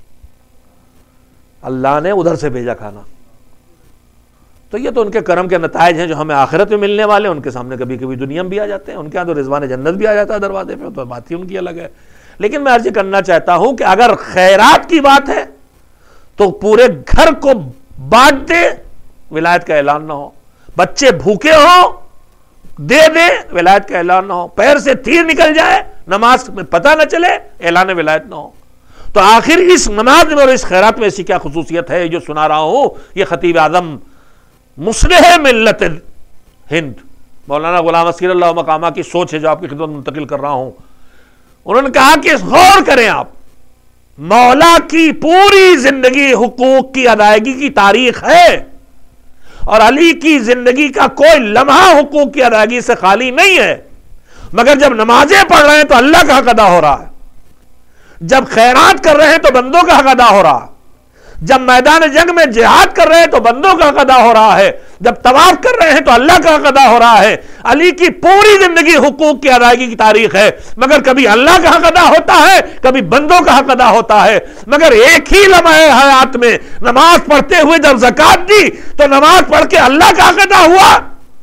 اللہ نے ادھر سے بھیجا کھانا۔ تو یہ تو ان کے کرم کے نتائج ہیں جو ہمیں آخرت میں ملنے والے ہیں۔ ان کے سامنے کبھی کبھی دنیا میں بھی آ جاتے ہیں، ان کے ہاں تو رضوان جنت بھی آ جاتا ہے دروازے پہ، تو بات ہی ان کی الگ ہے۔ لیکن میں عرض کرنا چاہتا ہوں کہ اگر خیرات کی بات ہے تو پورے گھر کو بانٹ دے، ولایت کا اعلان نہ ہو۔ بچے بھوکے ہوں دے دے، ولایت کا اعلان نہ ہو۔ پیر سے تیر نکل جائے، نماز میں پتہ نہ چلے، اعلان ولایت نہ ہو۔ تو آخر اس نماز میں اور اس خیرات میں ایسی کیا خصوصیت ہے جو سنا رہا ہوں؟ یہ خطیب اعظم مصلح ملت ہند مولانا غلام اسکر اللہ مقامہ کی سوچ ہے جو آپ کی خدمت منتقل کر رہا ہوں۔ انہوں نے کہا کہ غور کریں آپ، مولا کی پوری زندگی حقوق کی ادائیگی کی تاریخ ہے، اور علی کی زندگی کا کوئی لمحہ حقوق کی ادائیگی سے خالی نہیں ہے۔ مگر جب نمازیں پڑھ رہے ہیں تو اللہ کا حق ادا ہو رہا ہے، جب خیرات کر رہے ہیں تو بندوں کا حق ادا ہو رہا ہے، جب میدان جنگ میں جہاد کر رہے ہیں تو بندوں کا حق ادا ہو رہا ہے، جب طواف کر رہے ہیں تو اللہ کا حق ادا ہو رہا ہے۔ علی کی پوری زندگی حقوق کی ادائیگی کی تاریخ ہے، مگر کبھی اللہ کا حق ادا ہوتا ہے، کبھی بندوں کا حق ادا ہوتا ہے۔ مگر ایک ہی لمحے حیات میں نماز پڑھتے ہوئے جب زکوٰۃ دی تو نماز پڑھ کے اللہ کا حق ادا ہوا،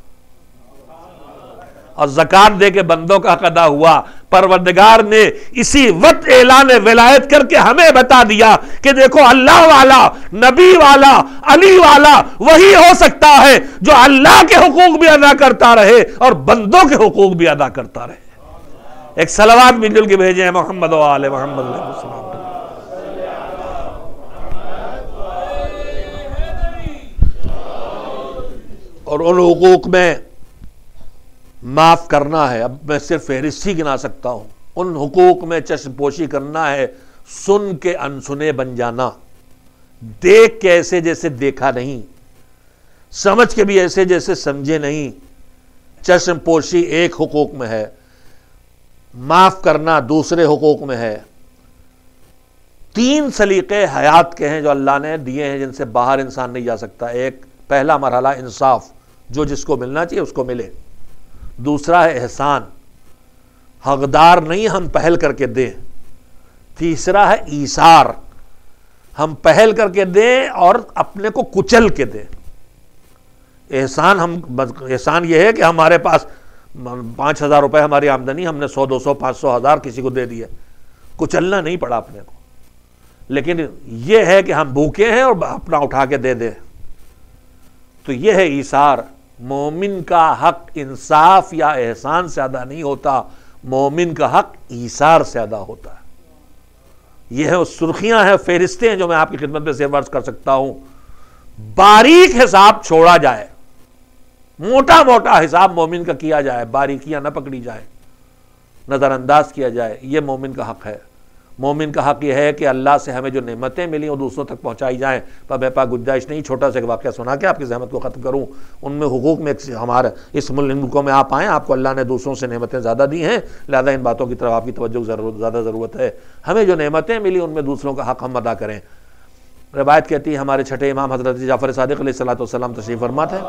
اور زکوٰۃ دے کے بندوں کا حق ادا ہوا۔ پروردگار نے اسی وقت اعلان ولایت کر کے ہمیں بتا دیا کہ دیکھو اللہ والا، نبی والا، علی والا وہی ہو سکتا ہے جو اللہ کے حقوق بھی ادا کرتا رہے اور بندوں کے حقوق بھی ادا کرتا رہے۔ ایک صلوات مل جل کے بھیجیں محمد و آل محمد علیہ السلام۔ اور ان حقوق میں معاف کرنا ہے، اب میں صرف فہرست ہی گنا سکتا ہوں۔ ان حقوق میں چشم پوشی کرنا ہے، سن کے انسنے بن جانا، دیکھ کے ایسے جیسے دیکھا نہیں، سمجھ کے بھی ایسے جیسے سمجھے نہیں۔ چشم پوشی ایک حقوق میں ہے، معاف کرنا دوسرے حقوق میں ہے۔ 3 سلیقے حیات کے ہیں جو اللہ نے دیے ہیں جن سے باہر انسان نہیں جا سکتا۔ ایک پہلا مرحلہ انصاف، جو جس کو ملنا چاہیے اس کو ملے۔ دوسرا ہے احسان، حقدار نہیں ہم پہل کر کے دیں۔ تیسرا ہے ایثار، ہم پہل کر کے دیں اور اپنے کو کچل کے دیں۔ احسان یہ ہے کہ ہمارے پاس 5,000 روپے ہماری آمدنی، ہم نے 100 200 500 1000 کسی کو دے دیے، کچلنا نہیں پڑا اپنے کو۔ لیکن یہ ہے کہ ہم بھوکے ہیں اور اپنا اٹھا کے دے دیں، تو یہ ہے ایثار۔ مومن کا حق انصاف یا احسان سے ادا نہیں ہوتا، مومن کا حق ایثار سے ادا ہوتا ہے۔ یہ ہے سرخیاں ہیں، فہرستیں ہیں جو میں آپ کی خدمت میں زیر عرض کر سکتا ہوں۔ باریک حساب چھوڑا جائے، موٹا موٹا حساب مومن کا کیا جائے، باریکیاں نہ پکڑی جائے، نظر انداز کیا جائے، یہ مومن کا حق ہے۔ مومن کا حق یہ ہے کہ اللہ سے ہمیں جو نعمتیں ملی وہ دوسروں تک پہنچائی جائیں۔ پر بے پا گنجائش نہیں، چھوٹا سا ایک واقعہ سنا کے آپ کی زحمت کو ختم کروں۔ ان میں حقوق میں ہمارے اس ملکوں میں آپ آئیں، آپ کو اللہ نے دوسروں سے نعمتیں زیادہ دی ہیں، لہذا ان باتوں کی طرف آپ کی توجہ زیادہ ضرورت ہے۔ ہمیں جو نعمتیں ملی ان میں دوسروں کا حق ہم ادا کریں۔ روایت کہتی ہے ہمارے چھٹے امام حضرت جعفر صادق علیہ السلام تشریف فرما تھے۔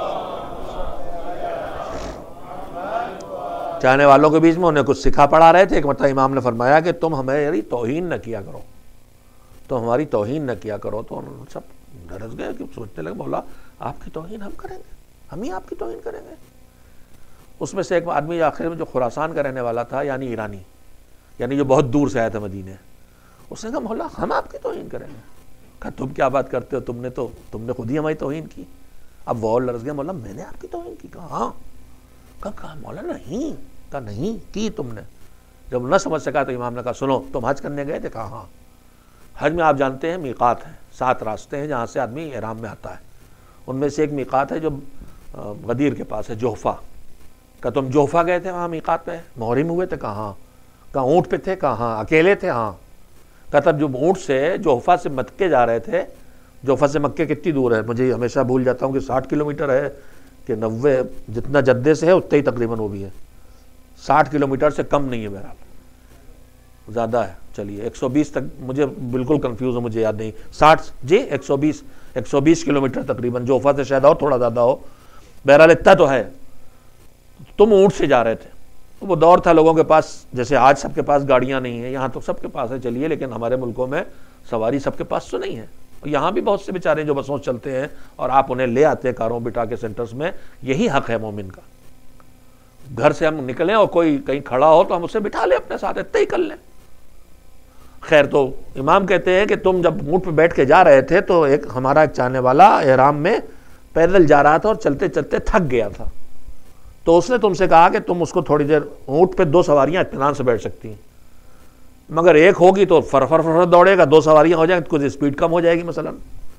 چاہنے والوں کے بیچ میں انہیں کچھ سکھا پڑھا رہے تھے۔ ایک مرتبہ امام نے فرمایا کہ تم ہماری توہین نہ کیا کرو، تم ہماری توہین نہ کیا کرو۔ تو انہوں نے سب ڈرس گئے کہ سوچنے لگے مولا آپ کی توہین ہم کریں گے، ہم ہی آپ کی توہین کریں گے. اس میں سے ایک آدمی آخر میں جو خراسان کا رہنے والا تھا، یعنی ایرانی، یعنی جو بہت دور سے آیا تھا مدینے، اس نے کہا مولا ہم آپ کی توہین کریں گے. کہا تم کیا بات کرتے ہو، تم نے خود ہی ہماری توہین کی. اب وہ اور لرز گیا، مولا میں نے آپ کی توہین کی؟ کہا ہاں. کہا مولا نہیں. کہا نہیں کی تم نے. جب نہ سمجھ سکا تو امام نے کہا سنو تم حج کرنے گئے تھے؟ کہا ہاں. حج میں آپ جانتے ہیں میقات ہیں، 7 راستے ہیں جہاں سے آدمی احرام میں آتا ہے. ان میں سے ایک میقات ہے جو غدیر کے پاس ہے، جوحفہ. کہا تم جوحفہ گئے تھے وہاں میقات پہ محرم ہوئے تھے؟ کہا ہاں. کہا اونٹ پہ تھے؟ کہا ہاں. اکیلے تھے؟ ہاں. کہا تب جو اونٹ سے جوحفہ سے مکے جا رہے تھے، جوحفہ سے مکے کتنی دور ہے؟ مجھے ہمیشہ بھول جاتا ہوں کہ 60 کلومیٹر ہے کہ 90، جتنا جدے سے ہے اتنا ہی تقریباً وہ بھی ہے. 60 کلومیٹر سے کم نہیں ہے، بہرحال زیادہ ہے. چلیے 120 تک، مجھے بالکل کنفیوز ہو، مجھے یاد نہیں. 60 جی 120 کلومیٹر تقریباً. جوحفہ سے شاید اور تھوڑا زیادہ ہو، بہرحال اتنا تو ہے. تم اونٹ سے جا رہے تھے. وہ دور تھا لوگوں کے پاس، جیسے آج سب کے پاس گاڑیاں نہیں ہیں، یہاں تو سب کے پاس ہے چلیے، لیکن ہمارے ملکوں میں سواری سب کے پاس تو نہیں ہے. یہاں بھی بہت سے بیچارے جو بسوں چلتے ہیں اور آپ انہیں لے آتے ہیں کاروں بٹھا کے سینٹرز میں. یہی حق ہے مومن کا. گھر سے ہم نکلیں اور کوئی کہیں کھڑا ہو تو ہم اسے بٹھا لیں اپنے ساتھ، اتنا ہی کر لیں. خیر، تو امام کہتے ہیں کہ تم جب اونٹ پہ بیٹھ کے جا رہے تھے تو ہمارا ایک چاہنے والا احرام میں پیدل جا رہا تھا اور چلتے چلتے تھک گیا تھا. تو اس نے تم سے کہا کہ تم اس کو تھوڑی دیر، اونٹ پہ 2 سواریاں اطمینان سے بیٹھ سکتی ہیں، مگر ایک ہوگی تو فر دوڑے گا، 2 سواریاں ہو جائیں تو کچھ اسپیڈ کم ہو جائے گی مثلا.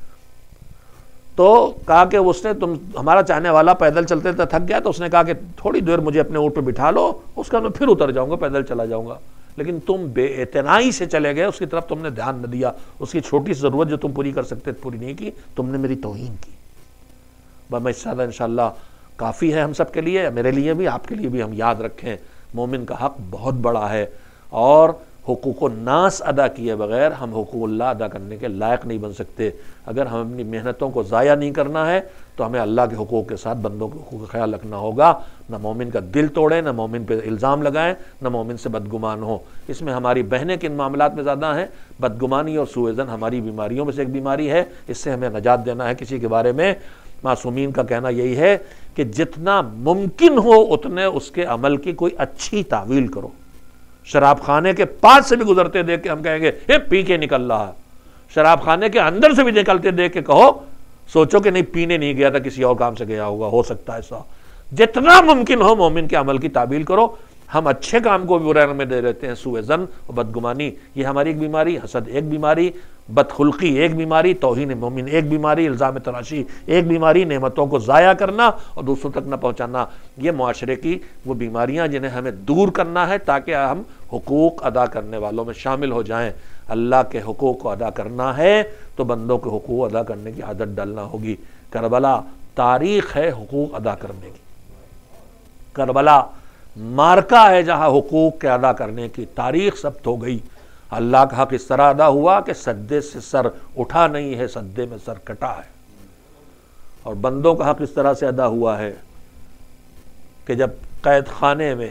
تو کہا کہ اس نے ہمارا چاہنے والا پیدل چلتے تھک گیا، تو اس نے کہا کہ تھوڑی دیر مجھے اپنے اونٹ پہ بٹھا لو، اس کا میں پھر اتر جاؤں گا، پیدل چلا جاؤں گا. لیکن تم بے اعتنائی سے چلے گئے، اس کی طرف تم نے دھیان نہ دیا، اس کی چھوٹی سی ضرورت جو تم پوری کر سکتے پوری نہیں کی، تم نے میری توہین کی. میں انشاءاللہ کافی ہے ہم سب کے لیے، میرے لیے بھی، آپ کے لیے بھی. ہم یاد رکھیں مومن کا حق بہت بڑا ہے، اور حقوق الناس ادا کیے بغیر ہم حقوق اللہ ادا کرنے کے لائق نہیں بن سکتے. اگر ہم اپنی محنتوں کو ضائع نہیں کرنا ہے تو ہمیں اللہ کے حقوق کے ساتھ بندوں کے حقوق کا خیال رکھنا ہوگا. نہ مومن کا دل توڑیں، نہ مومن پہ الزام لگائیں، نہ مومن سے بدگمان ہو. اس میں ہماری بہنیں کن معاملات میں زیادہ ہیں؟ بدگمانی اور سوء ظن ہماری بیماریوں میں سے ایک بیماری ہے، اس سے ہمیں نجات دینا ہے. کسی کے بارے میں معصومین کا کہنا یہی ہے کہ جتنا ممکن ہو اتنے اس کے عمل کی کوئی اچھی تعویل کرو. شراب خانے کے پاس سے بھی گزرتے دیکھ کے ہم کہیں گے یہ پی کے نکل رہا ہے. شراب خانے کے اندر سے بھی نکلتے دیکھ کے کہو سوچو کہ نہیں پینے نہیں گیا تھا، کسی اور کام سے گیا ہوگا، ہو سکتا ہے ایسا. جتنا ممکن ہو مومن کے عمل کی تعویل کرو. ہم اچھے کام کو بھی برے رنگ میں دے دیتے ہیں. سوء ظن اور بدگمانی یہ ہماری ایک بیماری، حسد ایک بیماری، بدخلقی ایک بیماری، توہین مومن ایک بیماری، الزام تراشی ایک بیماری، نعمتوں کو ضائع کرنا اور دوسروں تک نہ پہنچانا، یہ معاشرے کی وہ بیماریاں جنہیں ہمیں دور کرنا ہے تاکہ ہم حقوق ادا کرنے والوں میں شامل ہو جائیں. اللہ کے حقوق کو ادا کرنا ہے تو بندوں کے حقوق ادا کرنے کی عادت ڈالنا ہوگی. کربلا تاریخ ہے حقوق ادا کرنے کی. کربلا مارکا ہے جہاں حقوق کے ادا کرنے کی تاریخ ثبت ہو گئی. اللہ کا حق اس طرح ادا ہوا کہ سجدے سے سر اٹھا نہیں ہے، سجدے میں سر کٹا ہے. اور بندوں کا حق اس طرح سے ادا ہوا ہے کہ جب قید خانے میں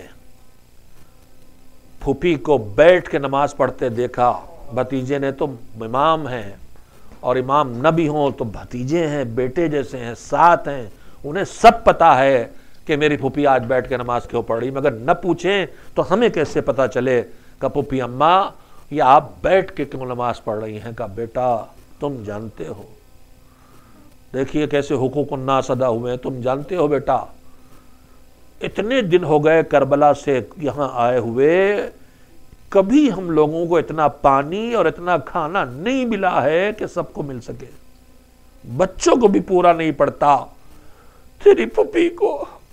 پھوپھی کو بیٹھ کے نماز پڑھتے دیکھا، بھتیجے نے تو امام ہیں، اور امام نہ بھی ہوں تو بھتیجے ہیں، بیٹے جیسے ہیں، ساتھ ہیں، انہیں سب پتا ہے کہ میری پھوپھی آج بیٹھ کے نماز کیوں پڑھ رہی، مگر نہ پوچھیں تو ہمیں کیسے پتا چلے کہ پھوپھی اماں یہ آپ بیٹھ کے کیوں نماز پڑھ رہی ہیں؟ کہا بیٹا تم جانتے ہو، دیکھیے کیسے حقوق الناس ادا ہوئے ہیں، تم جانتے ہو بیٹا. اتنے دن ہو گئے کربلا سے یہاں آئے ہوئے، کبھی ہم لوگوں کو اتنا پانی اور اتنا کھانا نہیں ملا ہے کہ سب کو مل سکے. بچوں کو بھی پورا نہیں پڑتا. تیری پھوپھی کو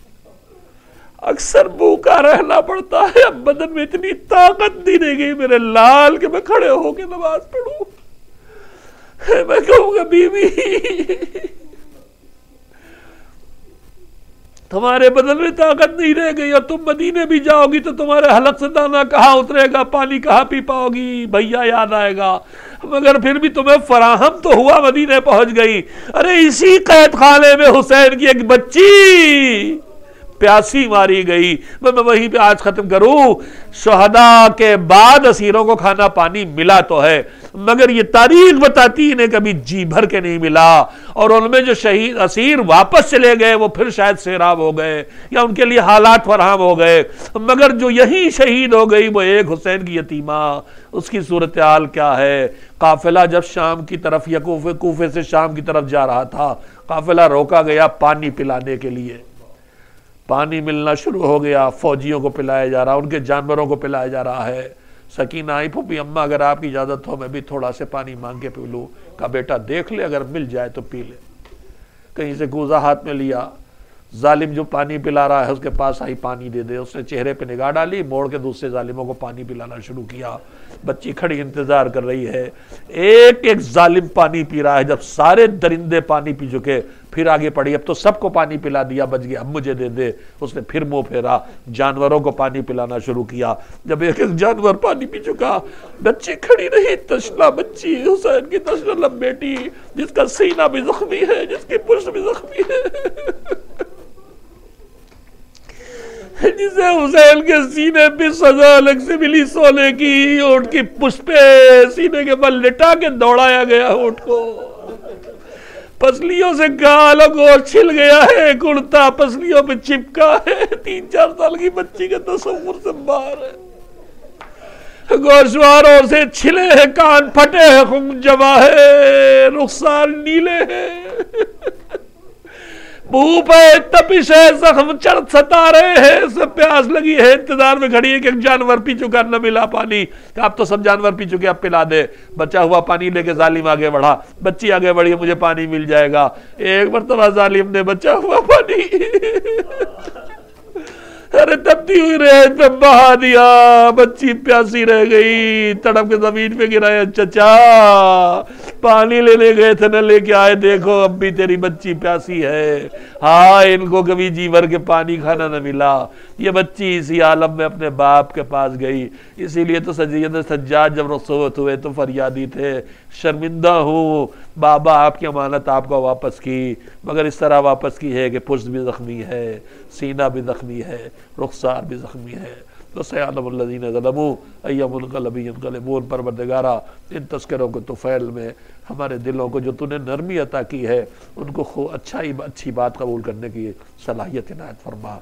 اکثر بھوکا رہنا پڑتا ہے. اب بدن میں اتنی طاقت دی نہیں گئی میرے لال کہ میں کھڑے ہو کے نماز پڑھوں. میں کہوں گا بیوی تمہارے بدن میں طاقت نہیں رہ گئی، اور تم مدینے بھی جاؤ گی تو تمہارے حلق سے دانہ کہاں اترے گا، پانی کہاں پی پاؤ گی، بھیا یاد آئے گا. مگر پھر بھی تمہیں فراہم تو ہوا، مدینے پہنچ گئی. ارے اسی قید خانے میں حسین کی ایک بچی پیاسی ماری گئی. میں وہیں پہ آج ختم کروں. شہداء کے بعد اسیروں کو کھانا پانی ملا تو ہے، مگر یہ تاریخ بتاتی انہیں کبھی جی بھر کے نہیں ملا. اور ان میں جو شہید اسیر واپس چلے گئے وہ پھر شاید سیراب ہو گئے یا ان کے لیے حالات فراہم ہو گئے، مگر جو یہی شہید ہو گئی وہ ایک حسین کی یتیمہ. اس کی صورتحال کیا ہے؟ قافلہ جب شام کی طرف یا کوفے سے شام کی طرف جا رہا تھا، قافلہ روکا گیا پانی پلانے کے لیے. پانی ملنا شروع ہو گیا، فوجیوں کو پلایا جا رہا، ان کے جانوروں کو پلایا جا رہا ہے. سکینہ آئی، پھوپھی اماں اگر آپ کی اجازت ہو میں بھی تھوڑا سے پانی مانگ کے پی لوں. کہا بیٹا دیکھ لے، اگر مل جائے تو پی لے. کہیں سے کوزہ ہاتھ میں لیا، ظالم جو پانی پلا رہا ہے اس کے پاس آئی، پانی دے دے. اس نے چہرے پہ نگاہ ڈالی، موڑ کے دوسرے ظالموں کو پانی پلانا شروع کیا. بچی کھڑی انتظار کر رہی ہے. ایک ایک ظالم پانی پی رہا ہے. جب سارے درندے پانی پی چکے پھر آگے پڑی، اب تو سب کو پانی پلا دیا، بچ گیا، اب مجھے دے دے. اس نے پھر منہ پھیرا، جانوروں کو پانی پلانا شروع کیا. جب ایک ایک جانور پانی پی چکا، بچی کھڑی رہی، تشنا بچی، حسین کی تشنا لب بیٹی، جس کا سینہ بھی زخمی ہے، جس کی پشت بھی زخمی ہے، جسے حسین کے سینے پہ سزا الگ سے ملی سونے کی، اونٹ کی پشت پہ سینے کے بل لٹا کے دوڑایا گیا اونٹ کو. پسلیوں سے گال و گوشت چھل گیا ہے، کرتا پسلیوں پہ چپکا ہے. 3-4 سال کی بچی کے تصور سے باہر ہے. گوشواروں سے چھلے ہیں، کان پھٹے ہیں، خون جمع ہے، رخسار نیلے ہیں. بھوپ ہے، تپش ہے، زخم چرت ستا رہے ہیں، سب پیاس لگی ہے، انتظار میں کھڑی ہے کہ ایک جانور پی چکا، نہ ملا پانی. اب تو سب جانور پی چکے، اب پلا دے. بچا ہوا پانی لے کے ظالم آگے بڑھا. بچی آگے بڑھی، مجھے پانی مل جائے گا. ایک مرتبہ ظالم نے بچا ہوا پانی ارے تبتی ہوئی ریت پہ بہا دیا. بچی پیاسی رہ گئی، تڑپ کے زمین پہ گرایا. چچا پانی لینے گئے تھے، نہ لے کے آئے، دیکھو اب بھی تیری بچی پیاسی ہے. ہاں ان کو کبھی جی بھر کے پانی کھانا نہ ملا. یہ بچی اسی عالم میں اپنے باپ کے پاس گئی. اسی لیے تو سید سجاد جب رخصت ہوئے تو فریادی تھے، شرمندہ ہوں بابا، آپ کی امانت آپ کو واپس کی، مگر اس طرح واپس کی ہے کہ پشت بھی زخمی ہے، سینہ بھی زخمی ہے، رخسار بھی زخمی ہے. وَسَيَعْلَمُ الَّذِينَ ظَلَمُوا أَيَّ مُنْقَلَبٍ يَنْقَلِبُونَ. پروردگارا ان تذکروں کو طفیل میں ہمارے دلوں کو جو تو نے نرمی عطا کی ہے ان کو اچھی بات قبول کرنے کی صلاحیت عنایت فرما.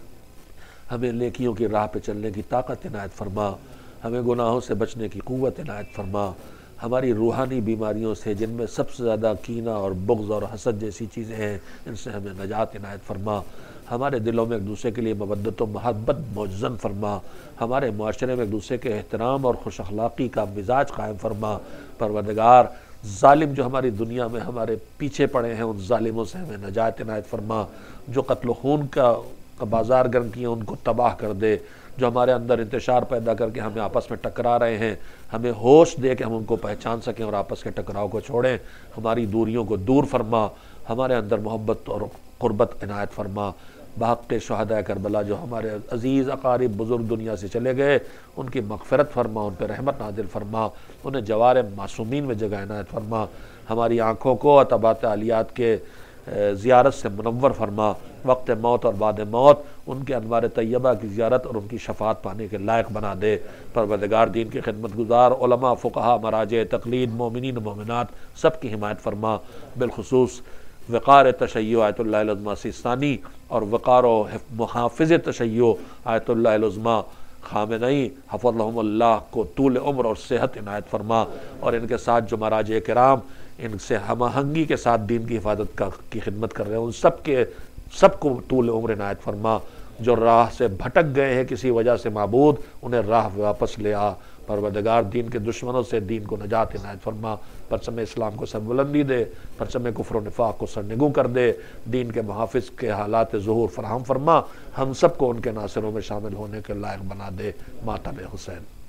ہمیں نیکیوں کی راہ پہ چلنے کی طاقت عنایت فرما. ہمیں گناہوں سے بچنے کی قوت عنایت فرما. ہماری روحانی بیماریوں سے جن میں سب سے زیادہ کینہ اور بغض اور حسد جیسی چیزیں ہیں ان سے ہمیں نجات عنایت فرما. ہمارے دلوں میں ایک دوسرے کے لیے مودت و محبت معزن فرما. ہمارے معاشرے میں ایک دوسرے کے احترام اور خوش اخلاقی کا مزاج قائم فرما. پروردگار ظالم جو ہماری دنیا میں ہمارے پیچھے پڑے ہیں ان ظالموں سے ہمیں نجات عنایت فرما. جو قتل و خون کا بازار گرم کیے ان کو تباہ کر دے. جو ہمارے اندر انتشار پیدا کر کے ہمیں آپس میں ٹکرا رہے ہیں ہمیں ہوش دے کہ ہم ان کو پہچان سکیں اور آپس کے ٹکراؤ کو چھوڑیں. ہماری دوریوں کو دور فرما. ہمارے اندر محبت اور قربت عنایت فرما. بحق شہداء کربلا جو ہمارے عزیز اقارب بزرگ دنیا سے چلے گئے ان کی مغفرت فرما، ان پہ رحمت نازل فرما، انہیں جوار معصومین میں جگہ عنایت فرما. ہماری آنکھوں کو عتبات عالیات کے زیارت سے منور فرما. وقت موت اور بعد موت ان کے انوار طیبہ کی زیارت اور ان کی شفاعت پانے کے لائق بنا دے. پروردگار دین کی خدمت گزار علماء، فقہاء، مراجع تقلید، مومنین و مومنات سب کی حمایت فرما. بالخصوص وقار تشیع آیت اللہ العظمہ سیستانی اور وقار و محافظ تشیع آیت اللہ العظمہ خامنئی حفظہم اللہ کو طول عمر اور صحت عنایت فرما. اور ان کے ساتھ جو مراجع کرام ان سے ہم آہنگی کے ساتھ دین کی حفاظت کی خدمت کر رہے ہیں ان سب کو طول عمر عنایت فرما. جو راہ سے بھٹک گئے ہیں کسی وجہ سے معبود انہیں راہ واپس لے آ. پروردگار دین کے دشمنوں سے دین کو نجات عنایت فرما. پرچم اسلام کو سربلندی دے، پرچم کفر و نفاق کو سرنگوں کر دے. دین کے محافظ کے حالات ظہور فراہم فرما. ہم سب کو ان کے ناصروں میں شامل ہونے کے لائق بنا دے. ماتم حسین.